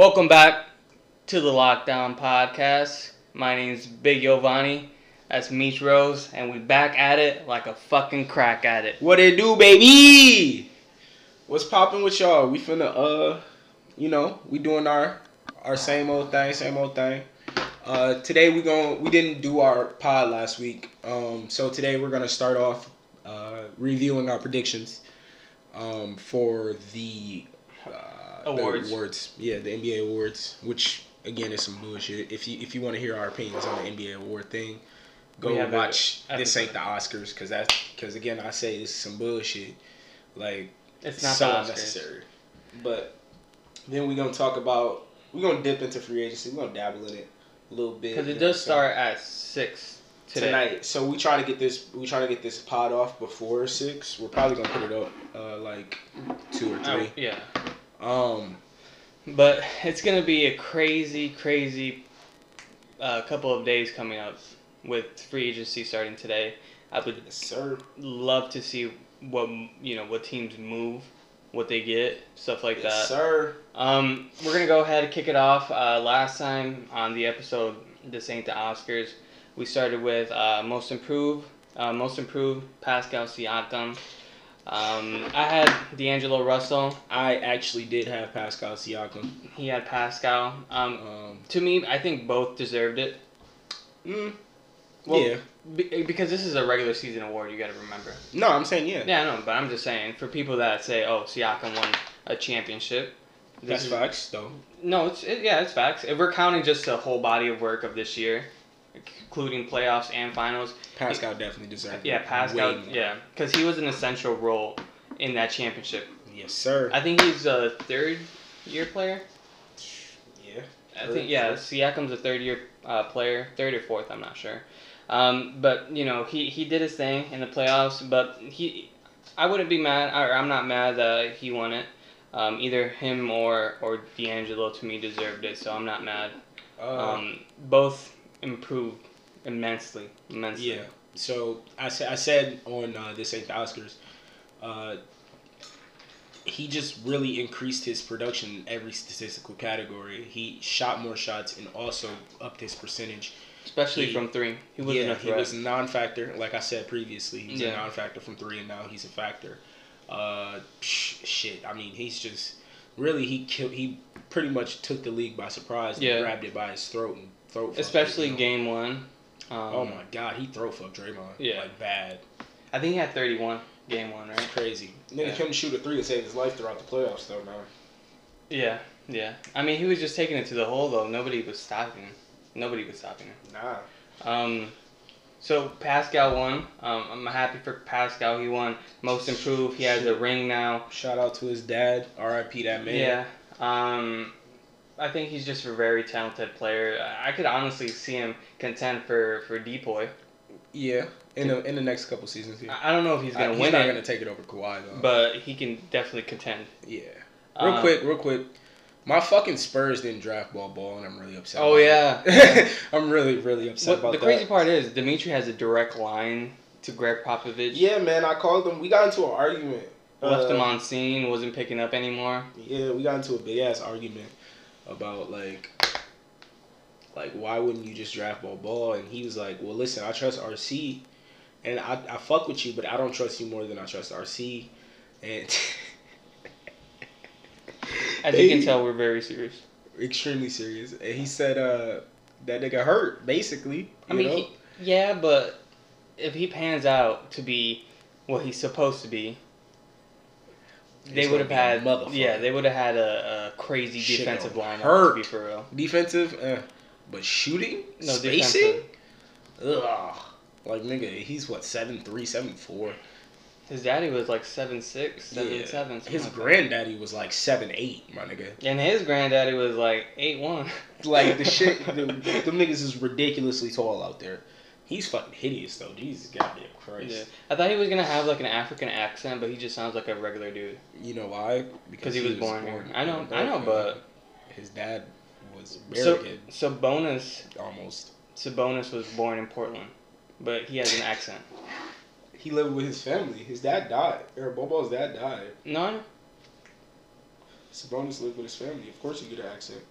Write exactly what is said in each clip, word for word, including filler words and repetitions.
Welcome back to the Lockdown Podcast. My name's Big Giovanni. That's Meech Rose, and we back at it like a fucking crack at it. What it do, baby? What's popping with y'all? We finna, uh, you know, we doing our our same old thing, same old thing. Uh, today we gon' we didn't do our pod last week, um, so today we're gonna start off uh, reviewing our predictions um, for the uh, Awards. The awards, yeah, the N B A awards, which again is some bullshit. If you if you want to hear our opinions on the N B A award thing, go watch This Ain't the Oscars, because that's because again I say this is some bullshit, like it's not so the Oscars. unnecessary. But then we're gonna talk about we're gonna dip into free agency. We're gonna dabble in it a little bit because it does start at six today. tonight. So we try to get this we try to get this pod off before six. We're probably gonna put it up uh, like two or three. Oh, yeah. Um, but it's gonna be a crazy, crazy uh, couple of days coming up with free agency starting today. I would yes, sir. love to see what you know what teams move, what they get, stuff like yes, that. Sir. Um, we're gonna go ahead and kick it off. Uh, last time on the episode, This Ain't the Oscars, we started with uh, most improved, uh, most improved Pascal Siakam. Um, I had D'Angelo Russell. I actually did have Pascal Siakam. He had Pascal. Um, Um, to me, I think both deserved it. mm, Well, yeah. Be- because this is a regular season award, you got to remember. No, I'm saying yeah. Yeah, I know, but I'm just saying for people that say, "Oh, Siakam won a championship." That's is, facts, though. No, it's it, yeah, it's facts. If we're counting just the whole body of work of this year, including playoffs and finals, Pascal definitely deserved it. yeah, Pascal, Way more. yeah, because he was an essential role in that championship. Yes, sir. I think he's a third year player. Yeah. I think yeah, Siakam's a third year uh, player, third or fourth, I'm not sure. Um, but you know, he, he did his thing in the playoffs. But he, I wouldn't be mad, or I'm not mad that he won it. Um, either him or or D'Angelo to me deserved it, so I'm not mad. Uh, Um, both improved immensely, immensely. yeah. So I said I said on uh, This Ain't the Oscars, uh, he just really increased his production in every statistical category. He shot more shots and also upped his percentage. Especially He- from three, he wasn't yeah, a he threat. was a non-factor. Like I said previously, he was Yeah. a non-factor from three, and now he's a factor. Uh, psh, shit. I mean, he's just really he killed. He pretty much took the league by surprise and Yeah. grabbed it by his throat and throat. fucked it, Especially you know? game one. Um, Oh my god, he throat fucked Draymond. Yeah. Like bad. I think he had thirty-one game one, right? It's crazy. Nigga Yeah. couldn't shoot a three to save his life throughout the playoffs though, man. Yeah, yeah. I mean, he was just taking it to the hole though. Nobody was stopping him. Nobody was stopping him. Nah. Um, so Pascal won. Um, I'm happy for Pascal. He won most improved. He has a ring now. Shout out to his dad. R I P that man. Yeah. Um, I think he's just a very talented player. I could honestly see him contend for for Depoy. Yeah. In the in the next couple seasons. Yeah. I I don't know if he's gonna Uh, win he's not it, gonna take it over Kawhi though. but he can definitely contend. Yeah. Real Um, quick, real quick. My fucking Spurs didn't draft Ball Ball, and I'm really upset. Oh, about yeah. it. I'm really, really upset What, about the that. crazy part is Dimitri has a direct line to Greg Popovich. Yeah, man. I called him. We got into an argument. Left Uh, him on scene, wasn't picking up anymore. Yeah, we got into a big ass argument about like, like why wouldn't you just draft Ball Ball? And he was like, "Well, listen, I trust R C, and I I fuck with you, but I don't trust you more than I trust R C." And As you can tell, we're very serious. extremely serious. And he said, "Uh, that nigga hurt, basically." I you mean, know? he, yeah, but if he pans out to be what he's supposed to be, they He's would have gonna had be a motherfucker. yeah, they would have had a, a crazy Shit defensive gonna lineup hurt. to be for real. defensive, eh. But shooting, No spacing, defensive. ugh. Like nigga, he's what seven three, seven four. His daddy was like seven six, seven Yeah. seven. His like that. granddaddy was like seven eight, my nigga. And his granddaddy was like eight one. Like the shit, the, them niggas is ridiculously tall out there. He's fucking hideous though. Jesus goddamn Christ. Yeah. I thought he was gonna have like an African accent, but he just sounds like a regular dude. You know why? Because he was born here. I know, in I know, America. but his dad was so American so Bonus almost. Sabonis was born in Portland, but he has an accent. He lived with his family. His dad died. Or Bobo's dad died. No, Sabonis live with his family. Of course, you get an accent.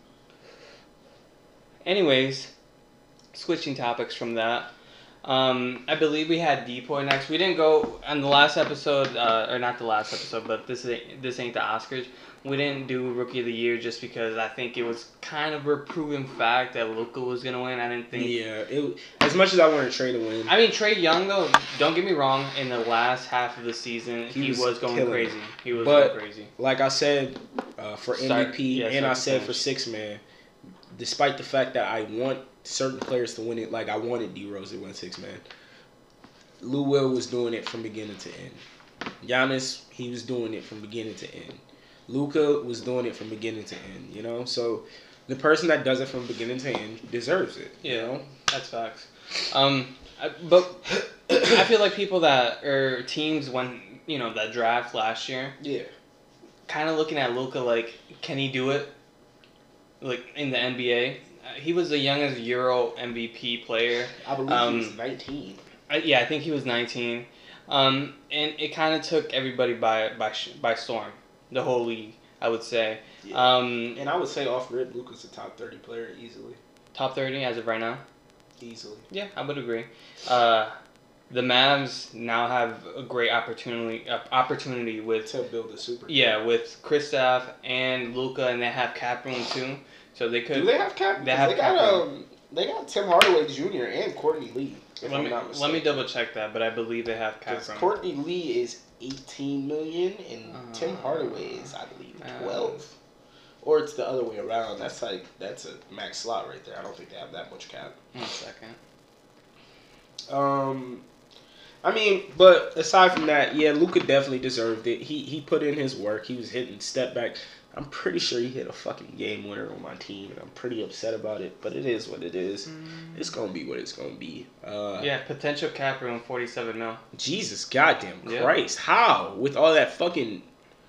Anyways, switching topics from that. Um, I believe we had Depoy next. We didn't go on the last episode, uh, or not the last episode, but this ain't, this ain't the Oscars. We didn't do Rookie of the Year just because I think it was kind of a proven fact that Luka was gonna win. I didn't think. Yeah, it, as much as I wanted Trey to win. I mean, Trae Young though. Don't get me wrong. In the last half of the season, he, He was, was going killing crazy. He was But- going crazy. Like I said, uh, for Start- M V P, yeah, and I start to said for finish. six man, despite the fact that I want certain players to win it, like I wanted D Rose to win six man. Lou Will was doing it from beginning to end. Giannis, he was doing it from beginning to end. Luka was doing it from beginning to end. You know, so the person that does it from beginning to end deserves it. You Yeah. know, That's facts. Um, I, but I feel like people that or teams when you know that draft last year, yeah. kind of looking at Luka like, can he do it? Like in the N B A, uh, he was the youngest Euro M V P player. I believe Um, he was nineteen. I, yeah, I think he was nineteen, um, and it kind of took everybody by by sh- by storm, the whole league. I would say. Yeah. Um, And I would say off rip, Luka's a top thirty player easily. top thirty as of right now. Easily. Yeah, I would agree. Uh, the Mavs now have a great opportunity uh, opportunity with To build a super. yeah with Kristaps and Luka, and they have cap room too, so they could. Do they have cap? They have they got cap um. They got Tim Hardaway Junior and Courtney Lee. If let I'm me not let mistaken. me double check that, but I believe they have cap Because room. Courtney Lee is eighteen million and Uh, Tim Hardaway is, I believe, uh, twelve. Or it's the other way around. That's like that's a max slot right there. I don't think they have that much cap. One second. Um, I mean, but aside from that, yeah, Luka definitely deserved it. He he put in his work. He was hitting step back. I'm pretty sure he hit a fucking game winner on my team, and I'm pretty upset about it. But it is what it is. It's gonna be what it's gonna be. Uh, Yeah, potential cap room forty-seven mil. Jesus goddamn Yeah. Christ! How with all that fucking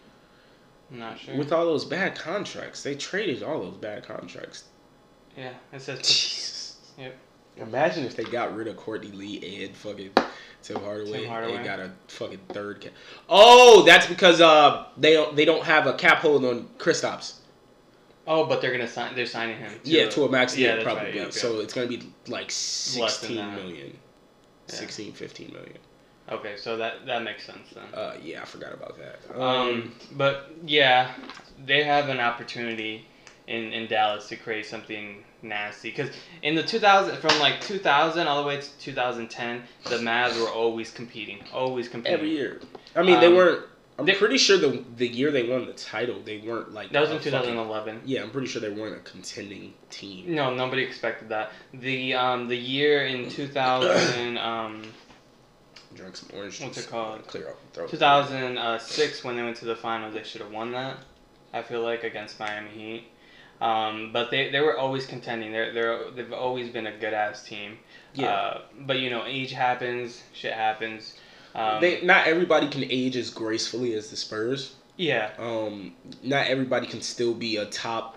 I'm not sure. with all those bad contracts, they traded all those bad contracts. yeah, it says. Jesus. Yep. Imagine if they got rid of Courtney Lee and fucking Tim Hardaway, Tim Hardaway. and got a fucking third cap. Oh, that's because uh they don't they don't have a cap hold on Kristaps. Oh, but they're gonna sign. They're signing him. To Yeah, to a max yeah, deal that's probably. right, yep, yep. So it's gonna be like Less sixteen than that. million. Yeah. sixteen, fifteen million. Okay, so that that makes sense then. Uh, yeah, I forgot about that. Um, Um, but yeah, they have an opportunity in, in Dallas to create something nasty because in the two thousand from like two thousand all the way to two thousand ten, the Mavs were always competing, always competing every year. I mean, they Um, weren't. I'm they- pretty sure the the year they won the title, they weren't like. That was a in fucking- two thousand eleven. Yeah, I'm pretty sure they weren't a contending team. No, nobody expected that. The um the year in two thousand um Drink some orange juice. What's it called? Clear up the throat. two thousand six when they went to the finals, they should have won that. I feel like against Miami Heat. Um, but they, they were always contending. They're they're they've always been a good ass team. Yeah. Uh, but you know, age happens, shit happens. Um, they not everybody can age as gracefully as the Spurs. yeah. Um, not everybody can still be a top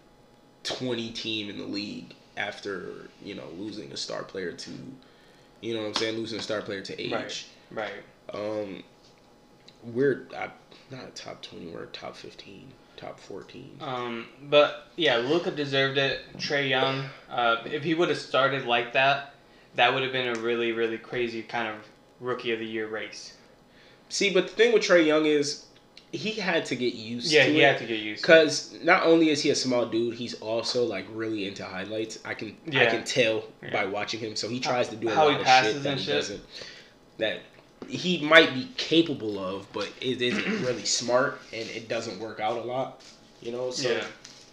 twenty team in the league after you know losing a star player to, you know what I'm saying, losing a star player to age. Right. Right. Um, we're uh, not a top twenty. We're a top fifteen, top fourteen. Um, but yeah, Luka deserved it. Trae Young, uh, if he would have started like that, that would have been a really really crazy kind of rookie of the year race. See, but the thing with Trae Young is he had to get used Yeah, to he it. had to get used to it. Because not only is he a small dude, he's also like really into highlights. I can I Yeah. can tell Yeah. by watching him. So he tries to do a How lot he of passes shit that and he shit. doesn't. That he might be capable of, but it isn't really smart, and it doesn't work out a lot. You know. So Yeah.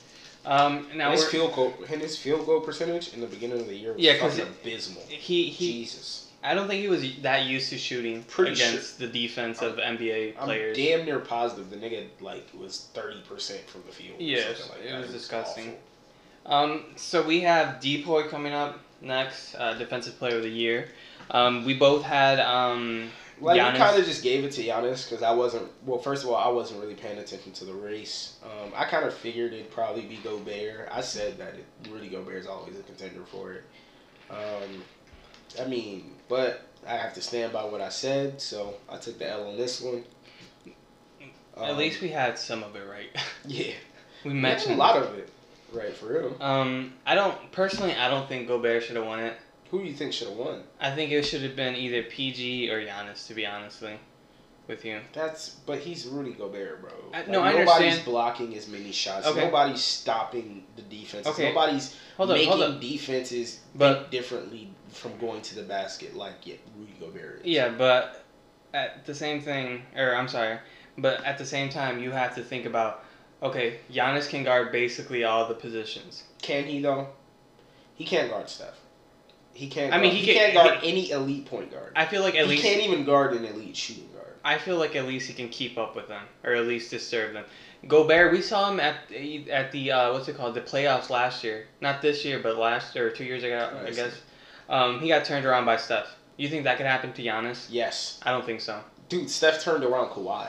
Um, now his we're, field goal, and his field goal percentage in the beginning of the year was Yeah, 'cause fucking abysmal. he he. Jesus. I don't think he was that used to shooting Pretty against the defense of N B A I'm players. damn near positive the nigga like was thirty percent from the field. or Yes, something like it that. was disgusting. awful. Um, so we have Depoy coming up next, uh, Defensive Player of the Year. Um, we both had um, Like, Giannis. we kind of just gave it to Giannis because I wasn't, well, first of all, I wasn't really paying attention to the race. Um, I kind of figured it'd probably be Gobert. I said that it, Rudy Gobert's always a contender for it. Um, I mean, but I have to stand by what I said, so I took the L on this one. Um, At least we had some of it right. Yeah. we We mentioned had a lot of it. Right, for real. Um, I don't personally. I don't think Gobert should have won it. Who do you think should have won? I think it should have been either P G or Giannis. To be honestly, with you. That's but he's Rudy Gobert, bro. I, Like, no, I nobody's understand. blocking as many shots. Okay. Nobody's stopping the defense. Okay. Nobody's Hold up, making hold up. defenses But- think differently from going to the basket like yeah, Rudy Gobert is. Yeah, but at the same thing, or I'm sorry, but at the same time, you have to think about. Okay, Giannis can guard basically all the positions. Can he though? He can't guard Steph. He can't. I Guard, mean, he, he can't can- guard he- any elite point guard. I feel like at he least can't even guard an elite shooting guard. I feel like at least he can keep up with them, or at least disturb them. Gobert, we saw him at the, at the uh, what's it called, the playoffs last year. Not this year, but last or two years ago, I Nice. guess. Um, he got turned around by Steph. You think that could happen to Giannis? Yes, I don't think so. dude. Steph turned around Kawhi.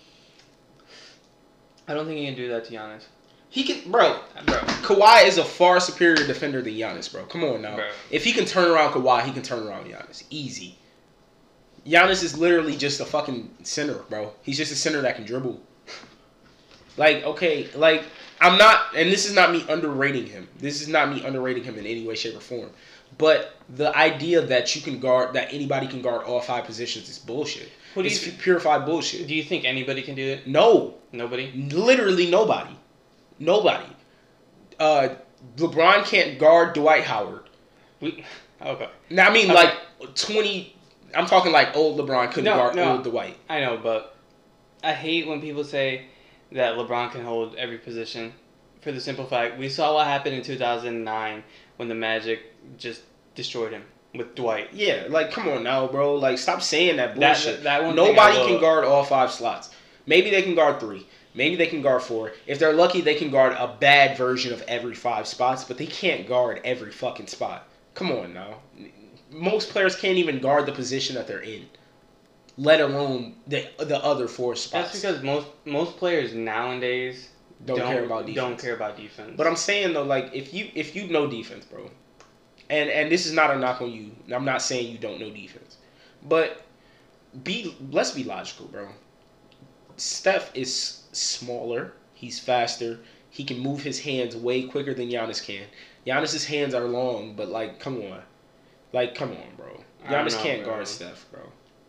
I don't think he can do that to Giannis. He can, bro. Bro, Kawhi is a far superior defender than Giannis, bro. Come on now. Bro. If he can turn around Kawhi, he can turn around Giannis. Easy. Giannis is literally just a fucking center, bro. He's just a center that can dribble. Like, okay, like, I'm not, and this is not me underrating him. This is not me underrating him in any way, shape, or form. But the idea that you can guard, that anybody can guard all five positions is bullshit. Who do you it's th- purified bullshit. do you think anybody can do it? No. Nobody? Literally nobody. Nobody. Uh, LeBron can't guard Dwight Howard. We, okay. Now, I mean, Okay. like, twenty... I'm talking like old LeBron couldn't No, guard no. old Dwight. I know, but I hate when people say that LeBron can hold every position. For the simple fact, we saw what happened in two thousand nine when the Magic just destroyed him with Dwight. Yeah, like, come on now, bro. Like, stop saying that That- bullshit. that one thing I Nobody will- can guard all five slots. Maybe they can guard three. Maybe they can guard four. If they're lucky, they can guard a bad version of every five spots, but they can't guard every fucking spot. Come on now. Most players can't even guard the position that they're in, let alone the the other four spots. That's because most most players nowadays don't, care about defense. Don't care about defense. But I'm saying though, like if you if you know defense, bro, and and this is not a knock on you. I'm not saying you don't know defense, but be let's be logical, bro. Steph is smaller. He's faster. He can move his hands way quicker than Giannis can. Giannis's hands are long, but like, come on, like, come on, bro. I don't Giannis know, can't bro. guard Steph, bro.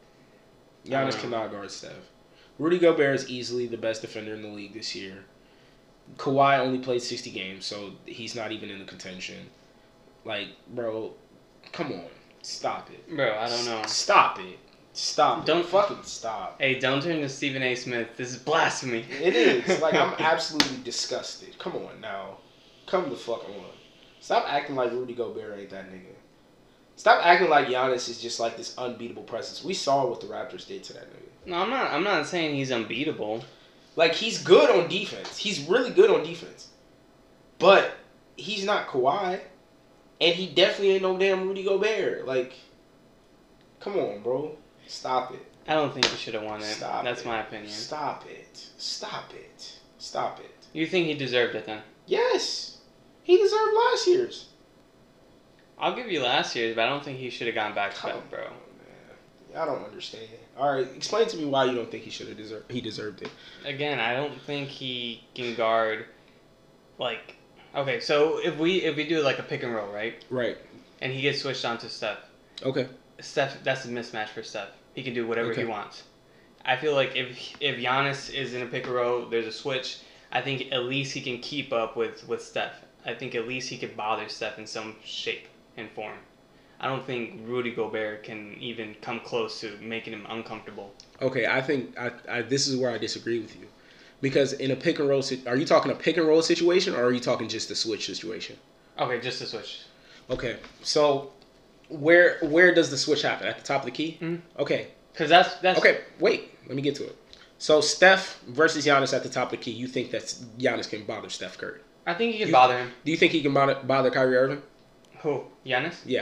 I don't Giannis know. cannot guard Steph. Rudy Gobert is easily the best defender in the league this year. Kawhi only played sixty games, so he's not even in the contention. Like, bro, come on. Stop it. Bro, I don't know. Stop it. Stop. Don't- Don't fucking stop. Hey, don't turn to Stephen A. Smith. This is blasphemy. It is. Like, I'm absolutely disgusted. Come on now. Come the fuck on. Stop acting like Rudy Gobert ain't that nigga. Stop acting like Giannis is just like this unbeatable presence. We saw what the Raptors did to that nigga. No, I'm not. I'm not saying he's unbeatable. Like, he's good on defense. He's really good on defense. But he's not Kawhi. And he definitely ain't no damn Rudy Gobert. Like, come on, bro. Stop it. I don't think he should have won it. Stop That's it. my opinion. Stop it. Stop it. Stop it. You think he deserved it then? Yes. He deserved last year's. I'll give you last year's, but I don't think he should have gone back to Come back, bro. on, man. I don't understand. All right, explain to me why you don't think he should have deserved. He deserved it. Again, I don't think he can guard. Like, okay, so if we if we do like a pick and roll, right, Right. and he gets switched on to Steph, Okay. Steph, that's a mismatch for Steph. He can do whatever Okay. he wants. I feel like if if Giannis is in a pick and roll, there's a switch. I think at least he can keep up with, with Steph. I think at least he could bother Steph in some shape and form. I don't think Rudy Gobert can even come close to making him uncomfortable. Okay. I think I, I. This is where I disagree with you, because in a pick and roll, si- are you talking a pick and roll situation, or are you talking just a switch situation? Okay, just a switch. Okay. So, where where does the switch happen? At the top of the key? Mhm. Okay. Cause that's that's Okay. Wait. Let me get to it. So Steph versus Giannis at the top of the key. You think that Giannis can bother Steph Curry? I think he can You- bother him. Do you think he can bother, bother Kyrie Irving? Who? Giannis? Yeah.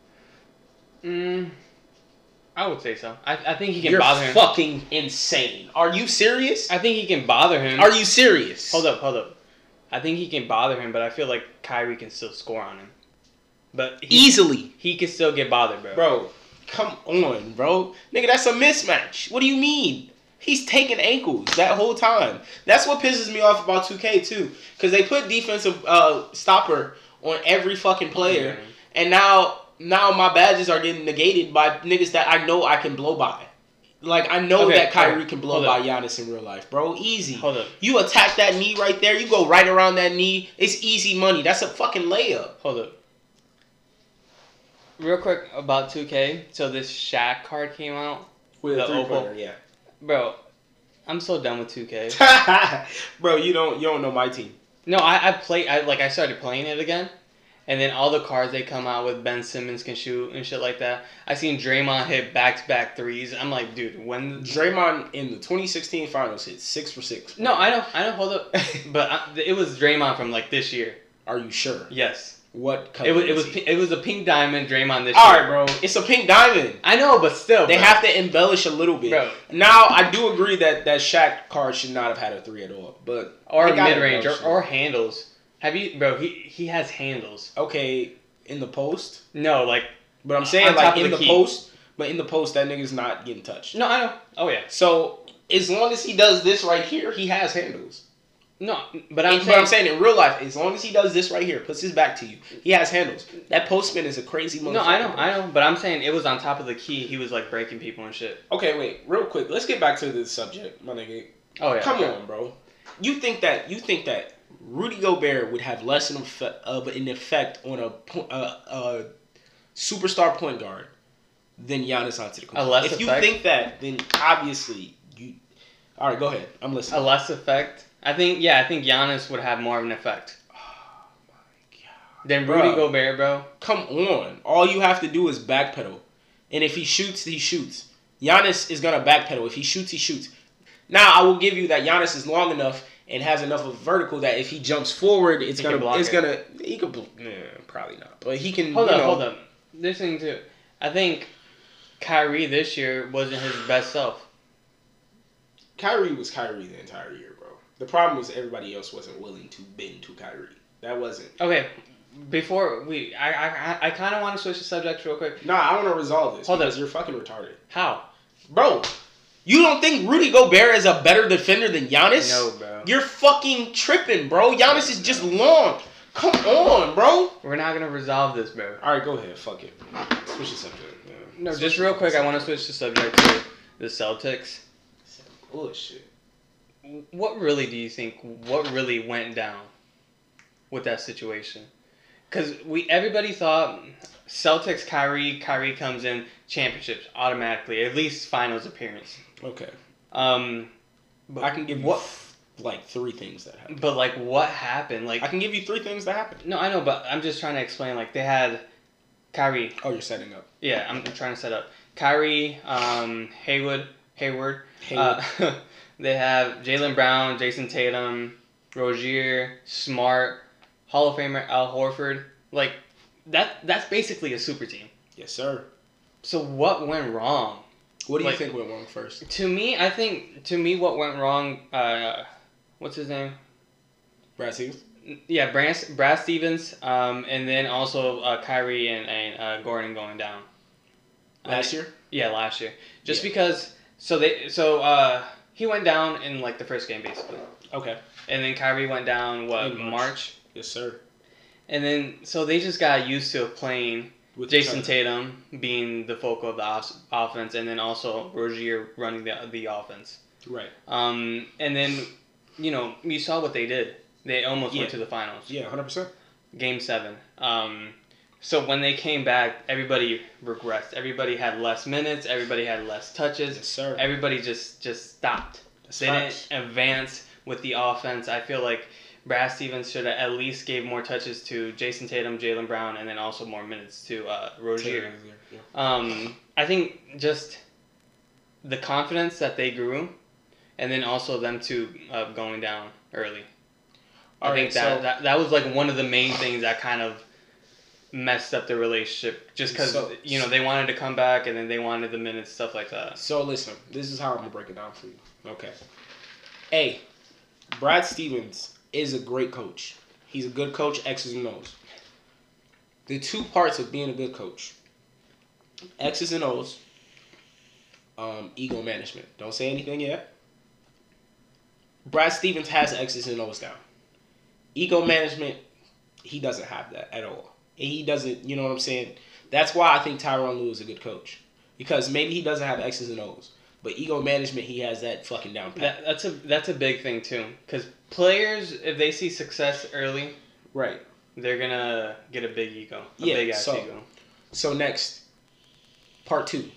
Mm, I would say so. I I think he can You're bother him. fucking insane. Are you serious? I think he can bother him. Are you serious? Hold up, hold up. I think he can bother him, but I feel like Kyrie can still score on him. But he, Easily. he can still get bothered, bro. Bro, come on, bro. Nigga, that's a mismatch. What do you mean? He's taking ankles that whole time. That's what pisses me off about two K too, because they put defensive uh, stopper on every fucking player, Mm-hmm. and now now my badges are getting negated by niggas that I know I can blow by. Like, I know Okay, that Kyrie okay, can blow hold by up. Giannis in real life, bro. Easy. Hold up. You attack that knee right there. You go right around that knee. It's easy money. That's a fucking layup. Hold up. Real quick about two K. So this Shaq card came out. With The a three-pointer, opal. yeah. Bro, I'm so done with two K. Bro, you don't you don't know my team. No, I I play. I like I started playing it again, and then all the cards they come out with, Ben Simmons can shoot and shit like that. I seen Draymond hit back to back threes. I'm like, dude, when Draymond in the twenty sixteen finals hit six for six. No, I know, I know. Hold up, but I, it was Draymond from like this year. Are you sure? Yes, What color it was. It is was. he? pi- It was a pink diamond Draymond this All year. right, bro. It's a pink diamond. I know, but still, They bro. have to embellish a little bit. Bro. Now, I do agree that that Shaq card should not have had a three at all, but or they gotta mid range or, embellish it. or handles. Have you, bro? He he has handles. Okay, in the post, No, like but I'm saying On like top of in the the key. post, but in the post that nigga's not getting touched. no, I know. Oh yeah, So as long as he does this right here, he has handles. no, but I'm And- saying, but I'm saying in real life, as long as he does this right here, puts his back to you, he has handles. That post spin is a crazy motherfucker. no, I know, I know, but I'm saying it was on top of the key. He was like breaking people and shit. Okay, wait, real quick. Let's get back to this subject, my nigga. Oh yeah, Come okay. on, bro. You think that you think that Rudy Gobert would have less an effect, of an effect on a, po- a, a superstar point guard than Giannis Antetokounmpo? A less if you effect? think that, then obviously you. All right, go ahead. I'm A listening. less effect. I think yeah, I think Giannis would have more of an effect Oh my god. than Rudy Bruh. Gobert, bro. Come on. All you have to do is backpedal, and if he shoots, he shoots. Giannis is gonna backpedal. If he shoots, he shoots. Now I will give you that Giannis is long enough and has enough of vertical that if he jumps forward, it's He gonna can block it's it. gonna he could bl- nah, probably not, but he can. Hold you up, know, hold up. This thing too. I think Kyrie this year wasn't his best self. Kyrie was Kyrie the entire year, bro. The problem was everybody else wasn't willing to bend to Kyrie. That wasn't. Okay, before we, I I I kind of want to switch the subject real quick. Nah, I want to resolve this Hold because up. you're fucking retarded, How? bro. You don't think Rudy Gobert is a better defender than Giannis? No, bro. You're fucking tripping, bro. Giannis is just long. Come on, bro. We're not gonna resolve this, bro. All right, go ahead. Fuck it. Switch the subject. Yeah. No, Switch just the real quick, I subject. want to switch the subject to the Celtics. Bullshit. What really do you think? What really went down with that situation? Because we everybody thought Celtics, Kyrie, Kyrie comes in championships automatically, at least finals appearance. Okay. Um, but I can give you what? like three things that happened. But like, what happened? Like, I can give you three things that happened. no, I know, but I'm just trying to explain. Like, they had Kyrie. Oh, you're setting up. Yeah, I'm trying to set up Kyrie, um, Haywood, Hayward. Hayward. Uh, they have Jaylen Brown, Jason Tatum, Rozier, Smart, Hall of Famer Al Horford. Like that. That's basically a super team. Yes, sir. So what went wrong? What do you Like- think went wrong first? To me, I think to me what went wrong. Uh, what's his name? Brad Stevens? Yeah, Brad, Brad Stevens, um, and then also uh, Kyrie and, and uh, Gordon going down. Last year? Yeah, last year. Just Yeah. because, so they, so uh, he went down in like the first game basically, Okay. and then Kyrie went down what In March. March, Yes, sir. and then so they just got used to playing With each Jason other. Tatum being the focal of the os- offense, and then also Rozier running the the offense. Right. Um, and then, you know, you saw what they did. They almost Yeah. went to the finals. Yeah, one hundred percent. Game seven. Um, so when they came back, everybody regressed. Everybody had less minutes. Everybody had less touches. Yes, sir. Everybody just just stopped. That's They facts. didn't advance with the offense. I feel like Brad Stevens should have at least gave more touches to Jason Tatum, Jaylen Brown, and then also more minutes to uh, Rozier. Yeah. Um, I think just the confidence that they grew, and then also them two uh, going down early. I All think right, that, so- that that was like one of the main things that kind of messed up the relationship, just because So- you know they wanted to come back and then they wanted the minutes, stuff like that. So listen, this is how I'm gonna break it down for you. Okay. A. Brad Stevens is a great coach. He's a good coach, X's and O's. The two parts of being a good coach. X's and O's. Um, ego management. Don't say anything yet. Brad Stevens has X's and O's down. Ego management, he doesn't have that at all. And he doesn't, you know what I'm saying? That's why I think Tyronn Lue is a good coach. Because maybe he doesn't have X's and O's. But ego management, he has that fucking down pat. That, that's a that's a big thing too. Because players, if they see success early, right, they're gonna get a big ego, a yeah, big ass so, ego. So next, part two.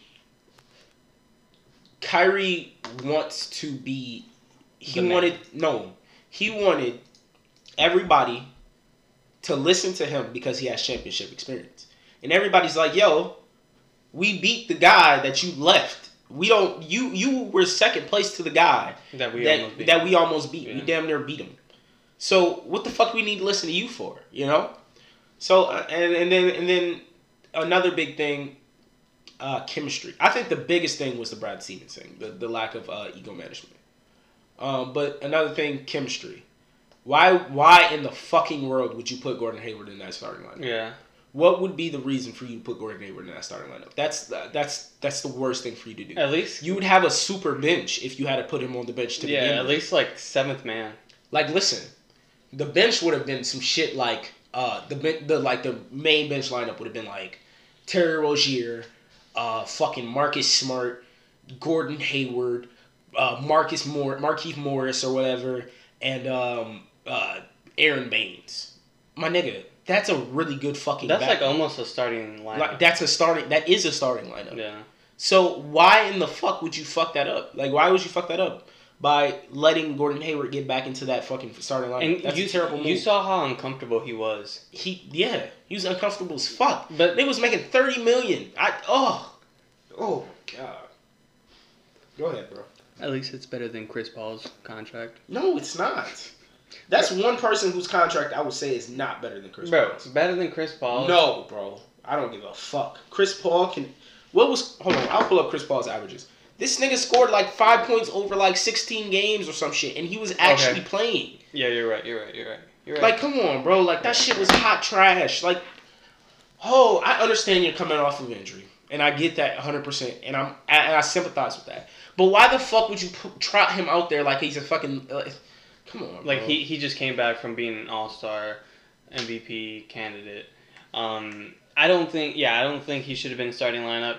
Kyrie wants to be. He The wanted man. no. He wanted everybody to listen to him because he has championship experience, and everybody's like, "Yo, we beat the guy that you left." We don't. You you were second place to the guy That we that almost beat. that we almost beat. Yeah. We damn near beat him. So what the fuck we need to listen to you for? You know. So uh, and and then and then another big thing, uh, chemistry. I think the biggest thing was the Brad Stevens thing, the the lack of uh, ego management. Um, but another thing, chemistry. Why why in the fucking world would you put Gordon Hayward in that starting lineup? Yeah. What would be the reason for you to put Gordon Hayward in that starting lineup? That's that's that's the worst thing for you to do. At least You would have a super bench if you had to put him on the bench to yeah, begin at with. least like seventh man. Like, listen, the bench would have been some shit like uh the ben- the like the main bench lineup would have been like Terry Rozier, uh fucking Marcus Smart, Gordon Hayward, uh Marcus Moore, Markieff Morris or whatever, and um uh Aaron Baines. My nigga, that's a really good fucking. That's back- like almost a starting lineup. like that's a starting. That is a starting lineup. Yeah. So why in the fuck would you fuck that up? Like, why would you fuck that up by letting Gordon Hayward get back into that fucking starting lineup? And That's you a terrible move. you saw how uncomfortable he was. he yeah, he was uncomfortable as fuck. But They was making thirty million. I oh oh my god. Go ahead, bro. at least it's better than Chris Paul's contract. No, it's not. That's one person whose contract I would say is not better than Chris Bro, Paul's. better than Chris Paul. No, bro. I don't give a fuck. Chris Paul can. What was? Hold on. I'll pull up Chris Paul's averages. This nigga scored like five points over like sixteen games or some shit, and he was actually Okay. playing. Yeah, you're right. You're right. You're right. You're right. Like, come on, bro. Like that shit was hot trash. Like, oh, I understand you're coming off of injury, and I get that one hundred percent, and I'm and I sympathize with that. But why the fuck would you put, trot him out there like he's a fucking? Uh, come on, Like bro. he, he just came back from being an All Star, M V P candidate. Um, I don't think yeah I don't think he should have been starting lineup.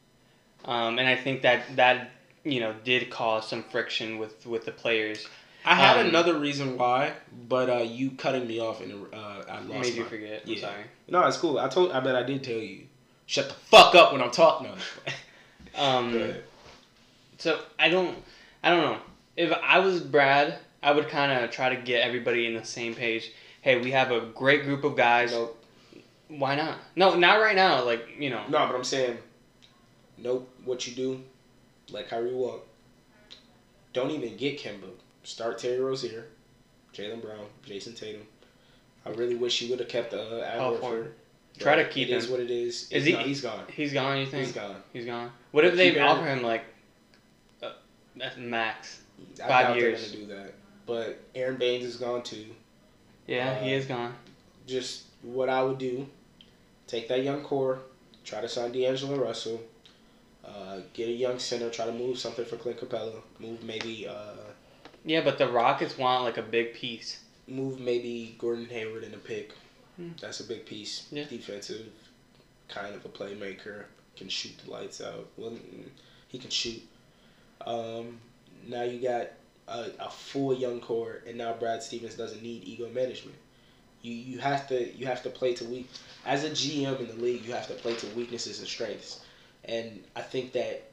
Um, and I think that that you know did cause some friction with, with the players. I had um, another reason why, but uh, you cutting me off and uh, I lost. Made you my- forget. I'm Yeah. sorry. No, it's cool. I told. I bet I did tell you. Shut the fuck up when I'm talking. No. Um, Go ahead. So I don't I don't know. If I was Brad, I would kind of try to get everybody in the same page. Hey, we have a great group of guys. Nope. Why not? No, not right now. Like you know. No, but I'm saying, nope. What you do, let Kyrie walk. Don't even get Kemba. Start Terry Rozier, Jaylen Brown, Jason Tatum. I really wish you would have kept uh, Al Al Horford. Horford. Try to keep It is him. what it is. Is It's he- not- he's gone. He's gone. You think? He's gone. He's gone. What if But they keep offer Aaron- him like uh, that's max? I Five doubt years. they're gonna do that. But Aaron Baines is gone too. Yeah, he Uh, is gone. Just what I would do, take that young core, try to sign D'Angelo Russell, uh, get a young center, try to move something for Clint Capella, move maybe uh, Yeah, but the Rockets want like a big piece. move maybe Gordon Hayward in a pick. Hmm. That's a big piece. Yeah. Defensive, kind of a playmaker, can shoot the lights out. Well, mm, he can shoot. Um, now you got a, a full young core, and now Brad Stevens doesn't need ego management. You you have to you have to play to weak. As a G M in the league, you have to play to weaknesses and strengths. And I think that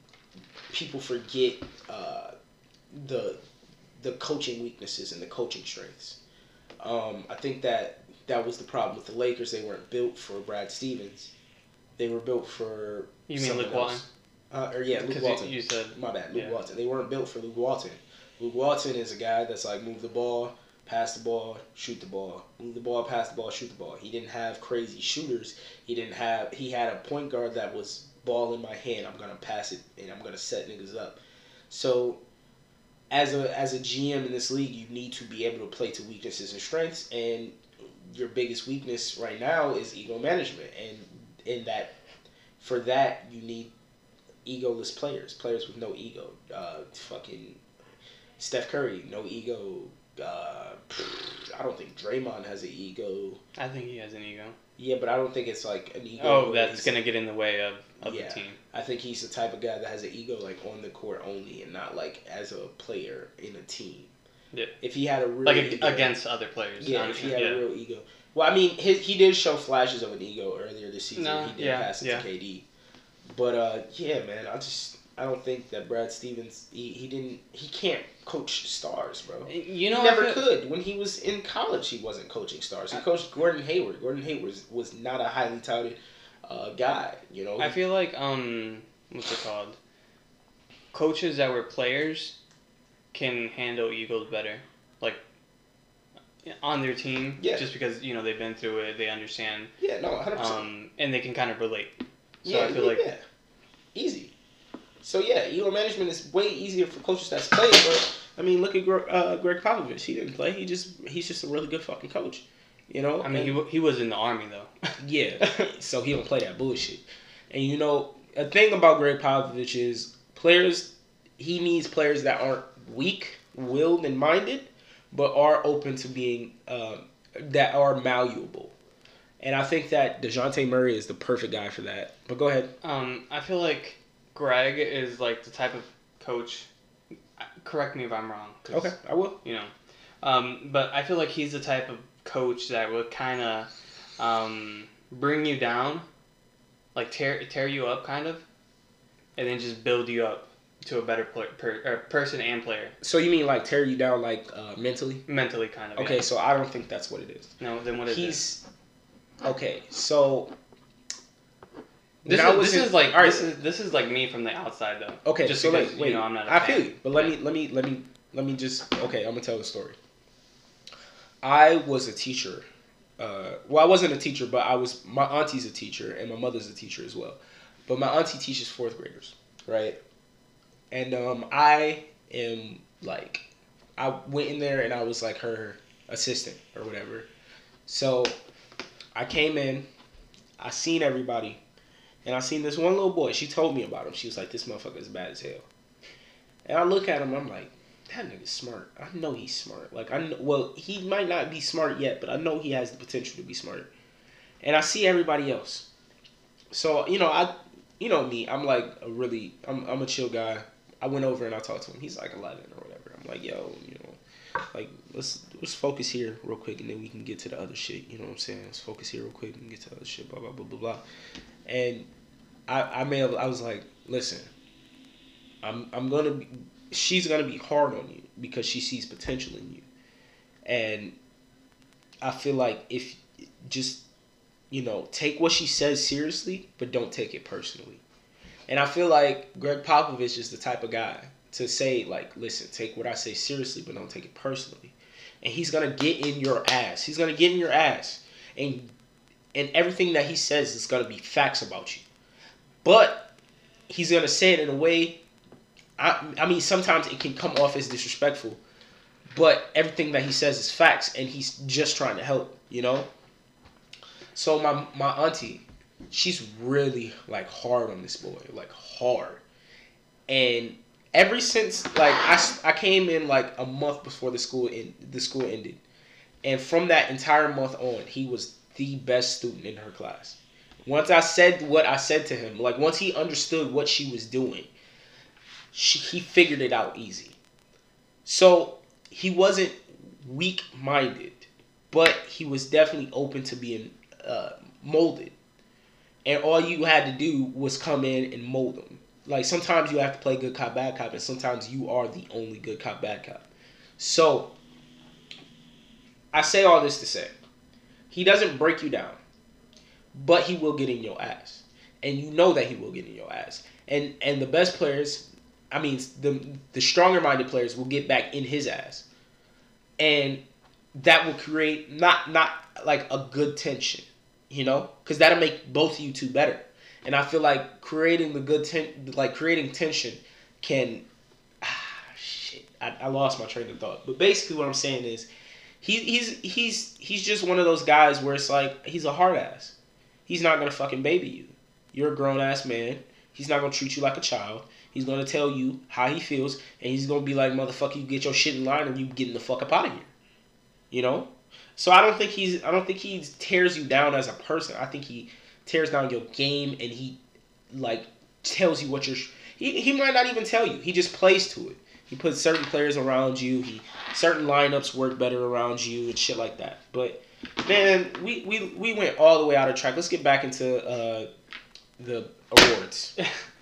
people forget uh, the the coaching weaknesses and the coaching strengths. Um, I think that that was the problem with the Lakers. They weren't built for Brad Stevens. They were built for You mean someone Luke Walton? else. Uh, or yeah, Luke Because Walton. you, you said My bad, Luke Yeah. Walton. They weren't built for Luke Walton. Luke Walton is a guy that's like move the ball, pass the ball, shoot the ball, move the ball, pass the ball, shoot the ball. He didn't have crazy shooters. He didn't have. He had a point guard that was ball in my hand. I'm gonna pass it and I'm gonna set niggas up. So, as a as a G M in this league, you need to be able to play to weaknesses and strengths. And your biggest weakness right now is ego management. And in that, for that, you need egoless players, players with no ego. Uh, fucking Steph Curry, no ego. Uh, I don't think Draymond has an ego. I think he has an ego. Yeah, but I don't think it's like an ego. Oh, that's gonna get in the way of, of yeah, the team. I think he's the type of guy that has an ego like on the court only, and not like as a player in a team. Yeah. If he had a real like ego, against other players. Yeah, if he had yeah. a real ego. Well, I mean, his, he did show flashes of an ego earlier this season. No, he did yeah, pass it yeah. to K D. But uh, yeah, man, I just I don't think that Brad Stevens he, he didn't he can't coach stars, bro. You know, he never I feel, could. When he was in college, he wasn't coaching stars. He coached Gordon Hayward. Gordon Hayward was, was not a highly touted uh, guy. You know. I feel like um, what's it called? Coaches that were players can handle egos better, like on their team. Yeah. Just because you know they've been through it, they understand. Yeah. No. one hundred percent. Um, and they can kind of relate. So yeah. I feel yeah, like yeah. Easy. So yeah, ego management is way easier for coaches that's played. But I mean, look at Greg, uh, Greg Popovich. He didn't play. He just he's just a really good fucking coach. You know. I mean, and, he w- he was in the army though. yeah. So he don't play that bullshit. And you know, a thing about Greg Popovich is players. He needs players that aren't weak-willed and minded, but are open to being uh, that are malleable. And I think that DeJounte Murray is the perfect guy for that. But go ahead. Um, I feel like Greg is like the type of coach. Correct me if I'm wrong. Okay, I will. You know, um, but I feel like he's the type of coach that would kind of um, bring you down, like tear tear you up, kind of, and then just build you up to a better play, per, or person and player. So you mean like tear you down, like uh, mentally? Mentally, kind of. Okay, yeah. so I don't think that's what it is. No, then what is He's, it? Okay, so. This, is, this in, is like all right. this is this is like me from the outside though. Okay, just so because like, wait, you know I'm not. A I fan, feel you, but let yeah. me let me let me let me just okay. I'm gonna tell the story. I was a teacher. Uh, well, I wasn't a teacher, but I was. My auntie's a teacher, and my mother's a teacher as well. But my auntie teaches fourth graders, right? And um, I am like, I went in there and I was like her assistant or whatever. So I came in, I seen everybody. And I seen this one little boy. She told me about him. She was like, this motherfucker is bad as hell. And I look at him. I'm like, that nigga's smart. I know he's smart. Like, I know, well, he might not be smart yet, but I know he has the potential to be smart. And I see everybody else. So, you know, I, you know me. I'm like a really, I'm, I'm a chill guy. I went over and I talked to him. He's like eleven or whatever. I'm like, yo, you know, like, let's let's focus here real quick and then we can get to the other shit. You know what I'm saying? Let's focus here real quick and get to the other shit, blah, blah, blah, blah, blah. And I, I may have, I was like, listen, I'm I'm gonna be, she's gonna be hard on you because she sees potential in you, and I feel like if just you know take what she says seriously, but don't take it personally. And I feel like Greg Popovich is the type of guy to say like, listen, take what I say seriously, but don't take it personally. And he's gonna get in your ass. He's gonna get in your ass, and and everything that he says is gonna be facts about you. But he's going to say it in a way, I, I mean, sometimes it can come off as disrespectful, but everything that he says is facts, and he's just trying to help, you know? So my, my auntie, she's really, like, hard on this boy, like, hard. And ever since, like, I, I came in, like, a month before the school, in, the school ended. And from that entire month on, he was the best student in her class. Once I said what I said to him, like once he understood what she was doing, she, he figured it out easy. So he wasn't weak-minded, but he was definitely open to being uh, molded. And all you had to do was come in and mold him. Like sometimes you have to play good cop, bad cop, and sometimes you are the only good cop, bad cop. So I say all this to say, he doesn't break you down. But he will get in your ass. And you know that he will get in your ass. And and the best players, I mean, the the stronger-minded players will get back in his ass. And that will create not, not like a good tension, you know? Because that'll make both of you two better. And I feel like creating the good, ten, like creating tension can, ah, shit, I, I lost my train of thought. But basically what I'm saying is, he, he's, he's, he's just one of those guys where it's like, he's a hard ass. He's not going to fucking baby you. You're a grown-ass man. He's not going to treat you like a child. He's gonna tell you how he feels, and he's gonna be like, "Motherfucker, you get your shit in line, or you getting the fuck up out of here." You know. So I don't think he's. I don't think he tears you down as a person. I think he tears down your game, and he like tells you what you're. He he might not even tell you. He just plays to it. He puts certain players around you. He certain lineups work better around you and shit like that. But man, we we, we went all the way out of track. Let's get back into uh, the awards.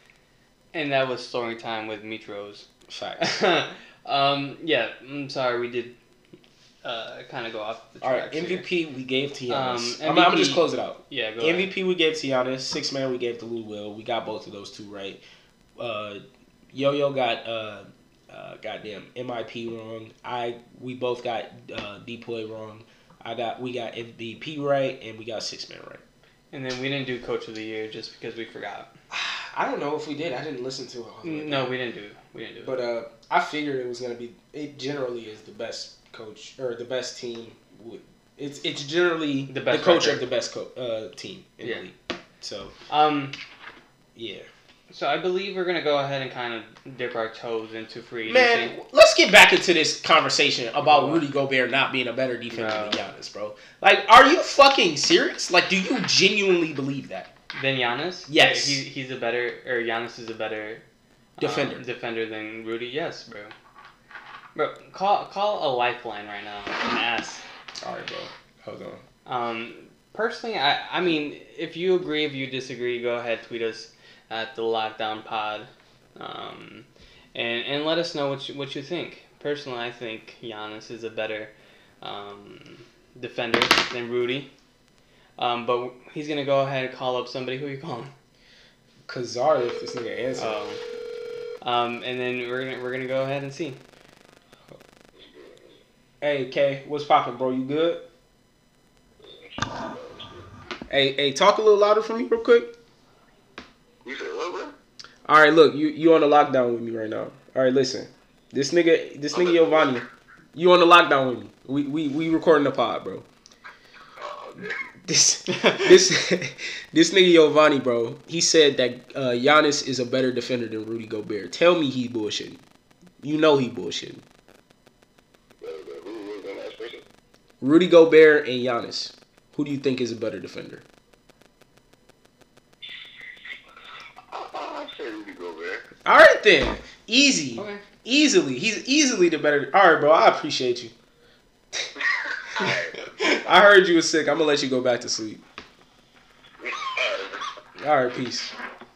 And that was story time with Mitros. Facts. um, yeah, I'm sorry we did uh, kind of go off the track. All right, M V P here. We gave to Giannis. Um, I'm, I'm gonna just close it out. Yeah, go M V P ahead. we gave to Giannis. Six man we gave to Lou Will. We got both of those two right. Uh, Yo Yo got uh, uh, goddamn M I P wrong. I we both got uh, D-Play wrong. I got we got M V P right, and we got six man right. And then we didn't do Coach of the Year just because we forgot. I don't know if we did. I didn't listen to it. All the way no, we didn't do it. We didn't do it. But uh, I figured it was gonna be. It generally is the best coach or the best team. Would it's it's generally the, best the coach record. of the best co- uh, team in yeah. the league. So um, yeah. So I believe we're gonna go ahead and kind of dip our toes into free agency. Man, let's get back into this conversation about Rudy Gobert not being a better defender no. than Giannis, bro. Like, are you fucking serious? Like, do you genuinely believe that? Than Giannis? Yes. He, he's a better, or Giannis is a better defender um, defender than Rudy. Yes, bro. Bro, call call a lifeline right now and ask. All right, bro. Hold on. Um, personally, I I mean, if you agree, if you disagree, go ahead, tweet us at the Lockdown Pod, um, and and let us know what you, what you think. Personally, I think Giannis is a better um, defender than Rudy. Um, but he's gonna go ahead and call up somebody. Who are you calling? Kazar, if this nigga answers. Oh. Um, and then we're gonna we're gonna go ahead and see. Hey, Kay, what's poppin', bro? You good? Hey, hey, talk a little louder for me, real quick. You said what, bro? All right, look, you you on the lockdown with me right now. All right, listen, this nigga, this nigga Giovanni, you on the lockdown with me. We we we recording the pod, bro. Oh, okay. This this this nigga Giovanni, bro, he said that uh, Giannis is a better defender than Rudy Gobert. Tell me he bullshitting. You know he bullshitting. Rudy Gobert and Giannis. Who do you think is a better defender? I say Rudy Gobert. All right then, easy, okay. easily. He's easily the better. All right, bro. I appreciate you. I heard you was sick. I'm gonna let you go back to sleep. All right, peace.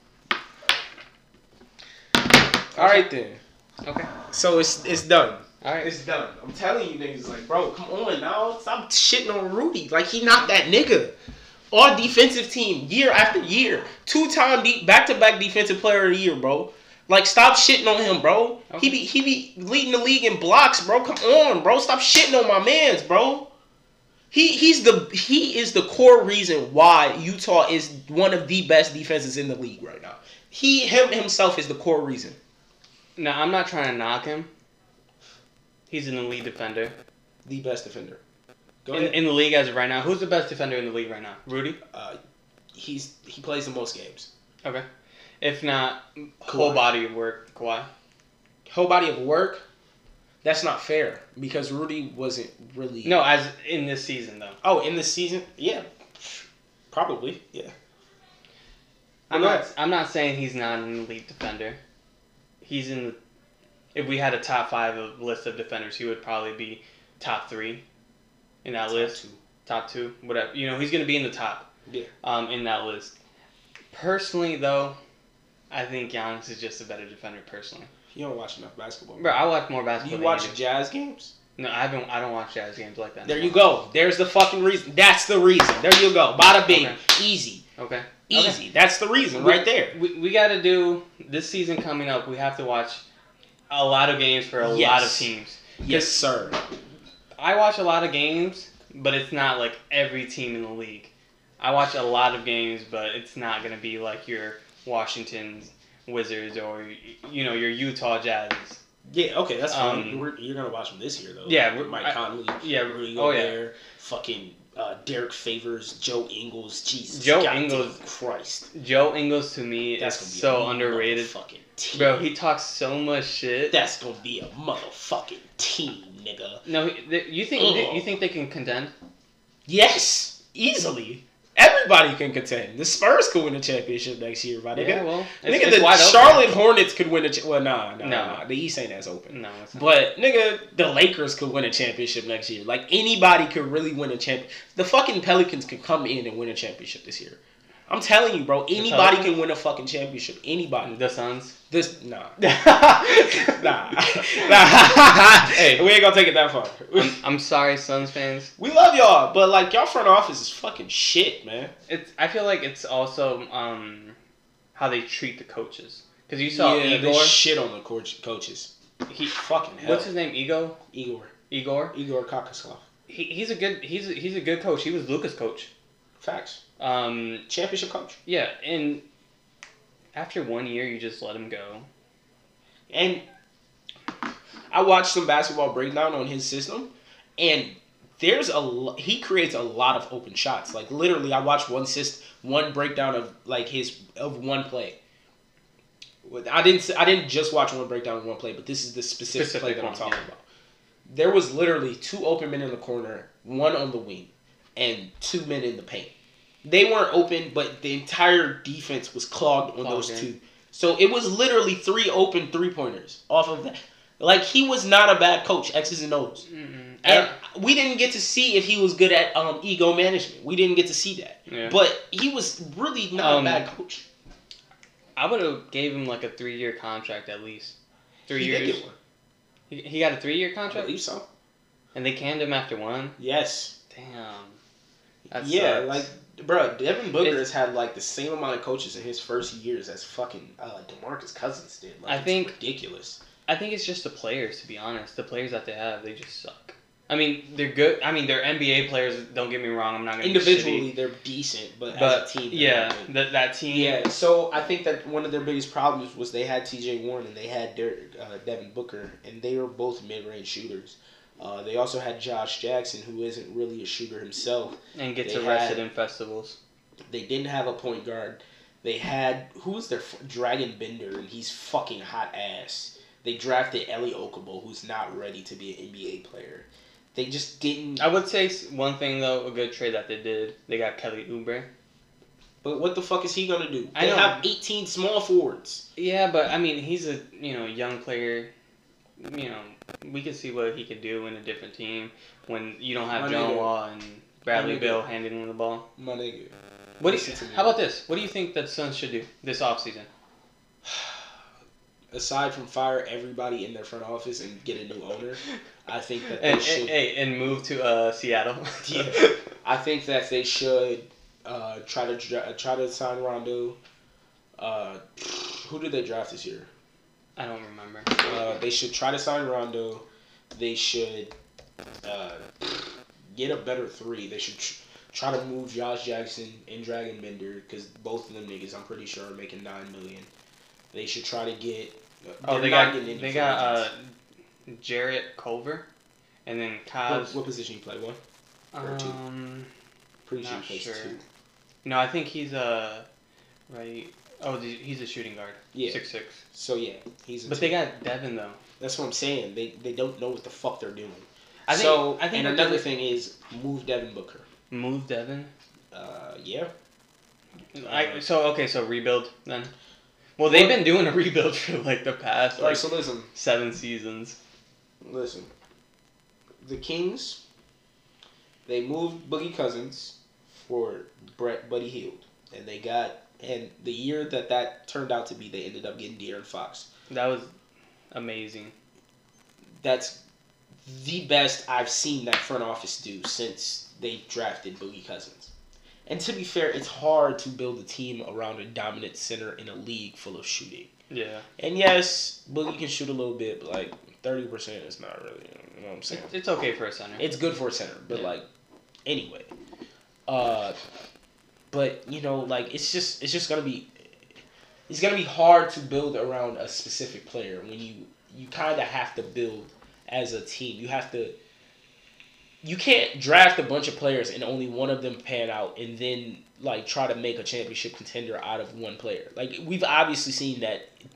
All right then. Okay. So it's it's done. All right, it's done. I'm telling you niggas, like, bro, come on now, stop shitting on Rudy. Like, he not that nigga. All defensive team, year after year, two time de- back to back defensive player of the year, bro. Like, stop shitting on him, bro. Okay. He be he be leading the league in blocks, bro. Come on, bro. Stop shitting on my man's, bro. He he's the he is the core reason why Utah is one of the best defenses in the league right now. He him himself is the core reason. No, I'm not trying to knock him. He's an elite defender. The best defender. Go in, ahead. in the league as of right now. Who's the best defender in the league right now? Rudy? Uh, he's he plays the most games. Okay. If not, Kawhi. whole body of work, Kawhi. Whole body of work? That's not fair because Rudy wasn't really... No, as in this season, though. Oh, in this season? Yeah. Probably, yeah. I'm not, I'm not saying he's not an elite defender. He's in the... If we had a top five of list of defenders, he would probably be top three in that top list. Two. Top two, whatever. You know, he's going to be in the top. Yeah. Um, in that list. Personally, though, I think Giannis is just a better defender. Personally. You don't watch enough basketball. Bro, I watch more basketball. You watch you Jazz games? No, I don't. I don't watch Jazz games like that. There no. you go. There's the fucking reason. That's the reason. There you go. Bada bing. Okay. Easy. Okay. Easy. Okay. That's the reason we, right there. We we got to do this season coming up. We have to watch a lot of games for a yes. lot of teams. Yes, sir. I watch a lot of games, but it's not like every team in the league. I watch a lot of games, but it's not gonna be like your Washington Wizards or you know your Utah Jazz. Yeah, okay, that's fine. Um, we're, you're gonna watch them this year though. Yeah, like Mike I, Conley, yeah, Rudy oh Gobert, yeah, fucking uh, Derek Favors, Joe Ingles, Jesus, Joe God Ingles, Christ, Joe Ingles to me that's is so underrated. fucking team. Bro, he talks so much shit. That's gonna be a motherfucking team, nigga. No, he- th- you think Ugh. you think they can contend? Yes, easily. Everybody can contend. The Spurs could win a championship next year, my nigga. Yeah, well, it's, nigga, it's the wide open. Charlotte Hornets could win a cha- well, nah, nah, No. nah. The East ain't as open. No, it's not. But nigga, the Lakers could win a championship next year. Like anybody could really win a champ. The fucking Pelicans could come in and win a championship this year. I'm telling you, bro. Anybody Pelicans? can win a fucking championship. Anybody. The Suns. This nah, nah, nah. Hey. We ain't gonna take it that far. I'm, I'm sorry, Suns fans. We love y'all, but like y'all front office is fucking shit, man. It's. I feel like it's also um, how they treat the coaches. Because you saw yeah, they Igor. shit on the coach, coaches. He Fucking hell. What's his name? Ego. Igor? Igor. Igor Kokoskov. He, he's a good. He's a, he's a good coach. He was Luka's coach. Facts. Um. Championship coach. Yeah, and after one year, you just let him go. And I watched some basketball breakdown on his system, and there's a lo- he creates a lot of open shots. Like literally, I watched one syst- one breakdown of like his of one play. I didn't s- I didn't just watch one breakdown of one play, but this is the specific, Specific play that I'm one, talking yeah. about. There was literally two open men in the corner, one on the wing, and two men in the paint. They weren't open, but the entire defense was clogged on Clogged those in. two. So it was literally three open three pointers off of that. Like he was not a bad coach, X's and O's. Mm-mm. And we didn't get to see if he was good at um, ego management. We didn't get to see that. Yeah. But he was really not Um, a bad coach. I would have gave him like a three year contract at least. Three he years. did get one. He, he got a three year I contract, believe so. and they canned him after one. Yes. Damn. That yeah, sucks. like, bro, Devin Booker It's- has had like the same amount of coaches in his first years as fucking uh, DeMarcus Cousins did. Like, I it's think- ridiculous. I think it's just the players, to be honest. The players that they have, they just suck. I mean, they're good. I mean, they're N B A players. Don't get me wrong. I'm not gonna Individually, be they're decent, but, shitty, as a team, but they're yeah, not good. that that team. Yeah, so I think that one of their biggest problems was they had T J Warren and they had Derek, uh, Devin Booker, and they were both mid-range shooters. Uh, they also had Josh Jackson, who isn't really a shooter himself. and gets They arrested had- in festivals. They didn't have a point guard. They had who's their f- Dragon Bender, and he's fucking hot ass. They drafted Ellie Okubo, who's not ready to be an N B A player. They just didn't. I would say s- one thing though, a good trade that they did. They got Kelly Oubre. But what the fuck is he gonna do? I They know. have eighteen small forwards. Yeah, but I mean, he's a you know young player. You know, we can see what he could do in a different team when you don't have My John nigga. Wall and Bradley My nigga. Bill handing the ball. My nigga. What do you, Listen to me. how about this? What do you think that Suns should do this offseason? Aside from fire everybody in their front office and get a new owner, I think that they And, should. and, hey, and move to uh, Seattle. Yeah. I think that they should uh, try to dra- try to sign Rondo. Uh, who did they draft this year? I don't remember. Uh, they should try to sign Rondo. They should uh, get a better three. They should tr- try to move Josh Jackson and Dragon Bender because both of them niggas, I'm pretty sure, are making nine million. They should try to get. Oh, they're they not got getting any they free got uh, agents. Jarrett Culver, and then what, Kaz. what position you play? One. or two? Um, Pretty sure not he plays sure. two. no, I think he's a right. Oh, the- he's a shooting guard. Yeah. Six six. So yeah, he's. A But two. they got Devin though. That's what I'm saying. They they don't know what the fuck they're doing. I think. so I think and what another they- thing is move Devin Booker. Move Devin. Uh, yeah. I, so okay, so rebuild then. Well, they've been doing a rebuild for like the past All right. like So listen, seven seasons. listen. The Kings. They moved Boogie Cousins for Brett Buddy Hield, and they got and the year that that turned out to be, they ended up getting De'Aaron Fox. That was amazing. That's the best I've seen that front office do since they drafted Boogie Cousins. And to be fair, it's hard to build a team around a dominant center in a league full of shooting. Yeah. And yes, Boogie can shoot a little bit, but like thirty percent is not really, you know what I'm saying? It's okay for a center. It's good for a center, but Yeah. like, anyway. Uh, but, you know, like, it's just, it's just gonna be, it's gonna be hard to build around a specific player when you, you kind of have to build as a team. You have to, you can't draft a bunch of players and only one of them pan out and then like try to make a championship contender out of one player. Like we've obviously seen that